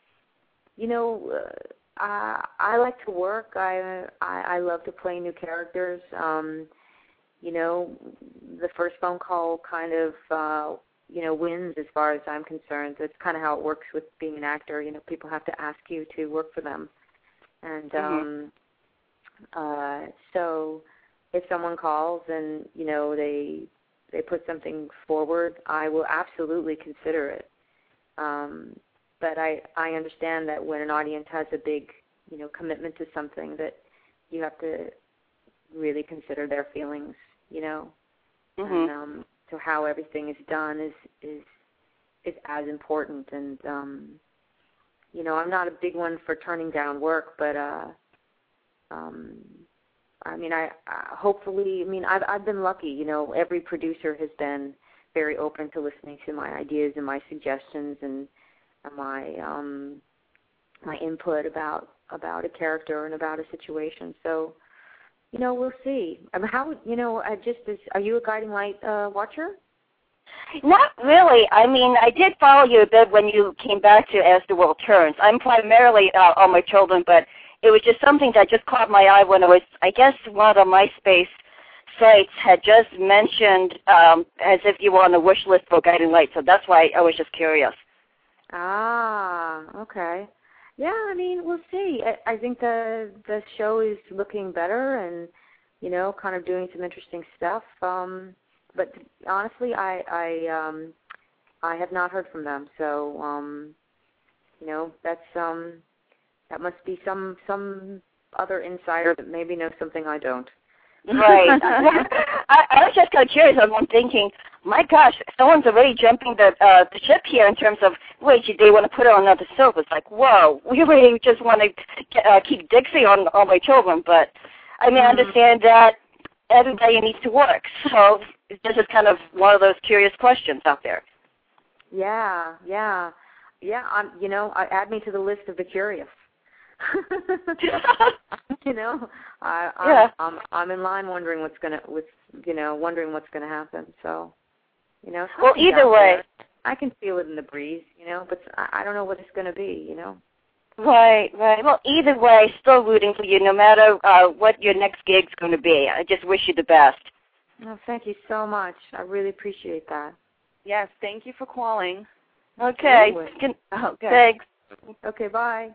you know, uh, I, I like to work. I, I I love to play new characters. Um, you know, the first phone call kind of uh, you know wins as far as I'm concerned. That's kind of how it works with being an actor. You know, people have to ask you to work for them, and um, mm-hmm. uh, so if someone calls and you know they they put something forward, I will absolutely consider it. Um, but I, I understand that when an audience has a big, you know, commitment to something, that you have to really consider their feelings, you know. Mm-hmm. And um, so how everything is done is is is as important. And um, you know, I'm not a big one for turning down work, but uh, um, I mean, I uh, hopefully, I mean, I've I've been lucky. You know, every producer has been very open to listening to my ideas and my suggestions and my um, my input about about a character and about a situation. So, you know, we'll see. I mean, how you know, I just as, are you a Guiding Light uh, watcher? Not really. I mean, I did follow you a bit when you came back to As the World Turns. I'm primarily uh, All My Children, but it was just something that just caught my eye when it was, I guess, one of the MySpace sites had just mentioned um, as if you were on the wish list for Guiding Light. So that's why I was just curious. Ah, okay. Yeah, I mean, we'll see. I, I think the the show is looking better and, you know, kind of doing some interesting stuff. Um, but honestly, I I um, I have not heard from them. So, um, you know, that's um, that must be some some other insider that maybe knows something I don't. Right. I, I was just kind of curious. I'm thinking, my gosh, someone's already jumping the uh, the ship here in terms of, wait, they want to put it on another soap. It's like, whoa, we really just want to uh, keep Dixie on All My Children. But, I mean, mm-hmm. I understand that everybody needs to work. So this is kind of one of those curious questions out there. Yeah, yeah. Yeah, I'm, you know, add me to the list of the curious. you know, I, I'm, yeah. I'm I'm in line wondering what's gonna, with you know, wondering what's gonna happen. So, you know, well, either way, there. I can feel it in the breeze, you know, but I, I don't know what it's gonna be, you know. Right, right. Well, either way, still rooting for you, no matter uh, what your next gig's going to be. I just wish you the best. Oh, thank you so much. I really appreciate that. Yes, thank you for calling. Okay. Can, okay. Thanks. Okay, bye.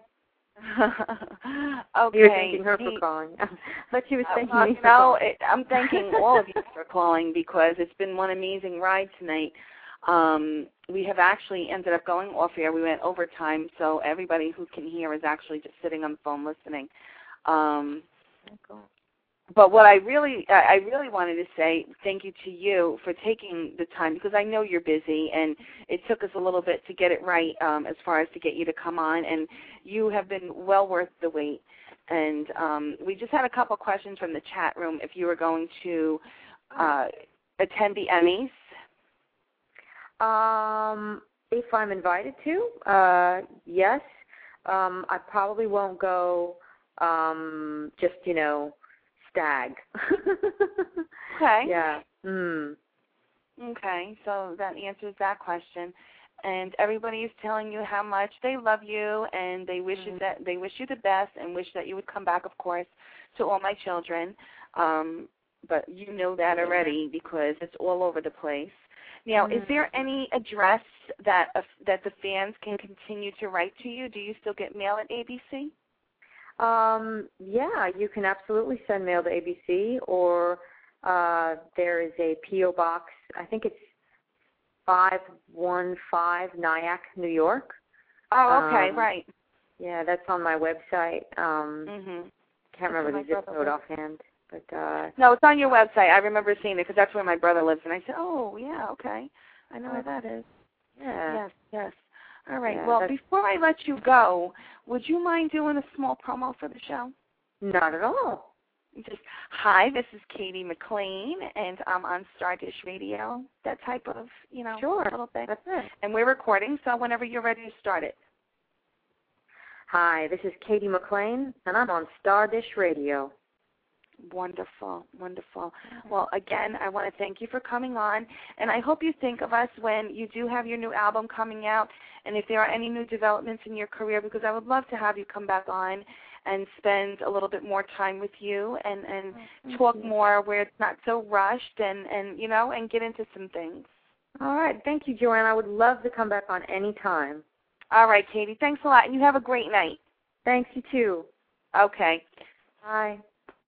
Okay. You're thanking her Hey, for calling. But she was uh, thanking well, me you for know, calling. it, I'm thanking all of you for calling because it's been one amazing ride tonight. Um, we have actually ended up going off air. We went overtime, so everybody who can hear is actually just sitting on the phone listening. Um, But what I really, I really wanted to say thank you to you for taking the time because I know you're busy and it took us a little bit to get it right um, as far as to get you to come on, and you have been well worth the wait. And um, we just had a couple questions from the chat room if you were going to uh, attend the Emmys. Um, if I'm invited to, uh, yes. Um, I probably won't go um, just, you know, stag. Okay. Yeah. Mm. Okay, so that answers that question. And everybody is telling you how much they love you and they wish you that they wish you the best and wish that you would come back, of course, to All My Children. Um, but you know that already because it's all over the place. Now, Mm-hmm. is there any address that uh, that the fans can continue to write to you? Do you still get mail at A B C? Um, yeah, you can absolutely send mail to A B C, or uh, there is a P O box. I think it's five one five Nyack, New York. Oh, okay, um, right. Yeah, that's on my website. Um, Mhm. Can't remember the zip code offhand, but uh, no, it's on your website. I remember seeing it because that's where my brother lives, and I said, "Oh, yeah, okay, I know where that is." yeah. Yes, yes. All right. Yeah, well, that's- before I let you go, would you mind doing a small promo for the show? Not at all. Just, hi, this is Katie McLean, and I'm on Stardish Radio, that type of, you know, Sure. little thing. That's it. And we're recording, so whenever you're ready to start it. Hi, this is Katie McLean, and I'm on Stardish Radio. Wonderful, wonderful. Well, again, I want to thank you for coming on, and I hope you think of us when you do have your new album coming out, and if there are any new developments in your career, because I would love to have you come back on and spend a little bit more time with you and, and oh, talk you. more where it's not so rushed and, and, you know, and get into some things. All right. Thank you, Joanne. I would love to come back on any time. All right, Katie. Thanks a lot, and you have a great night. Thanks, you too. Okay. Bye.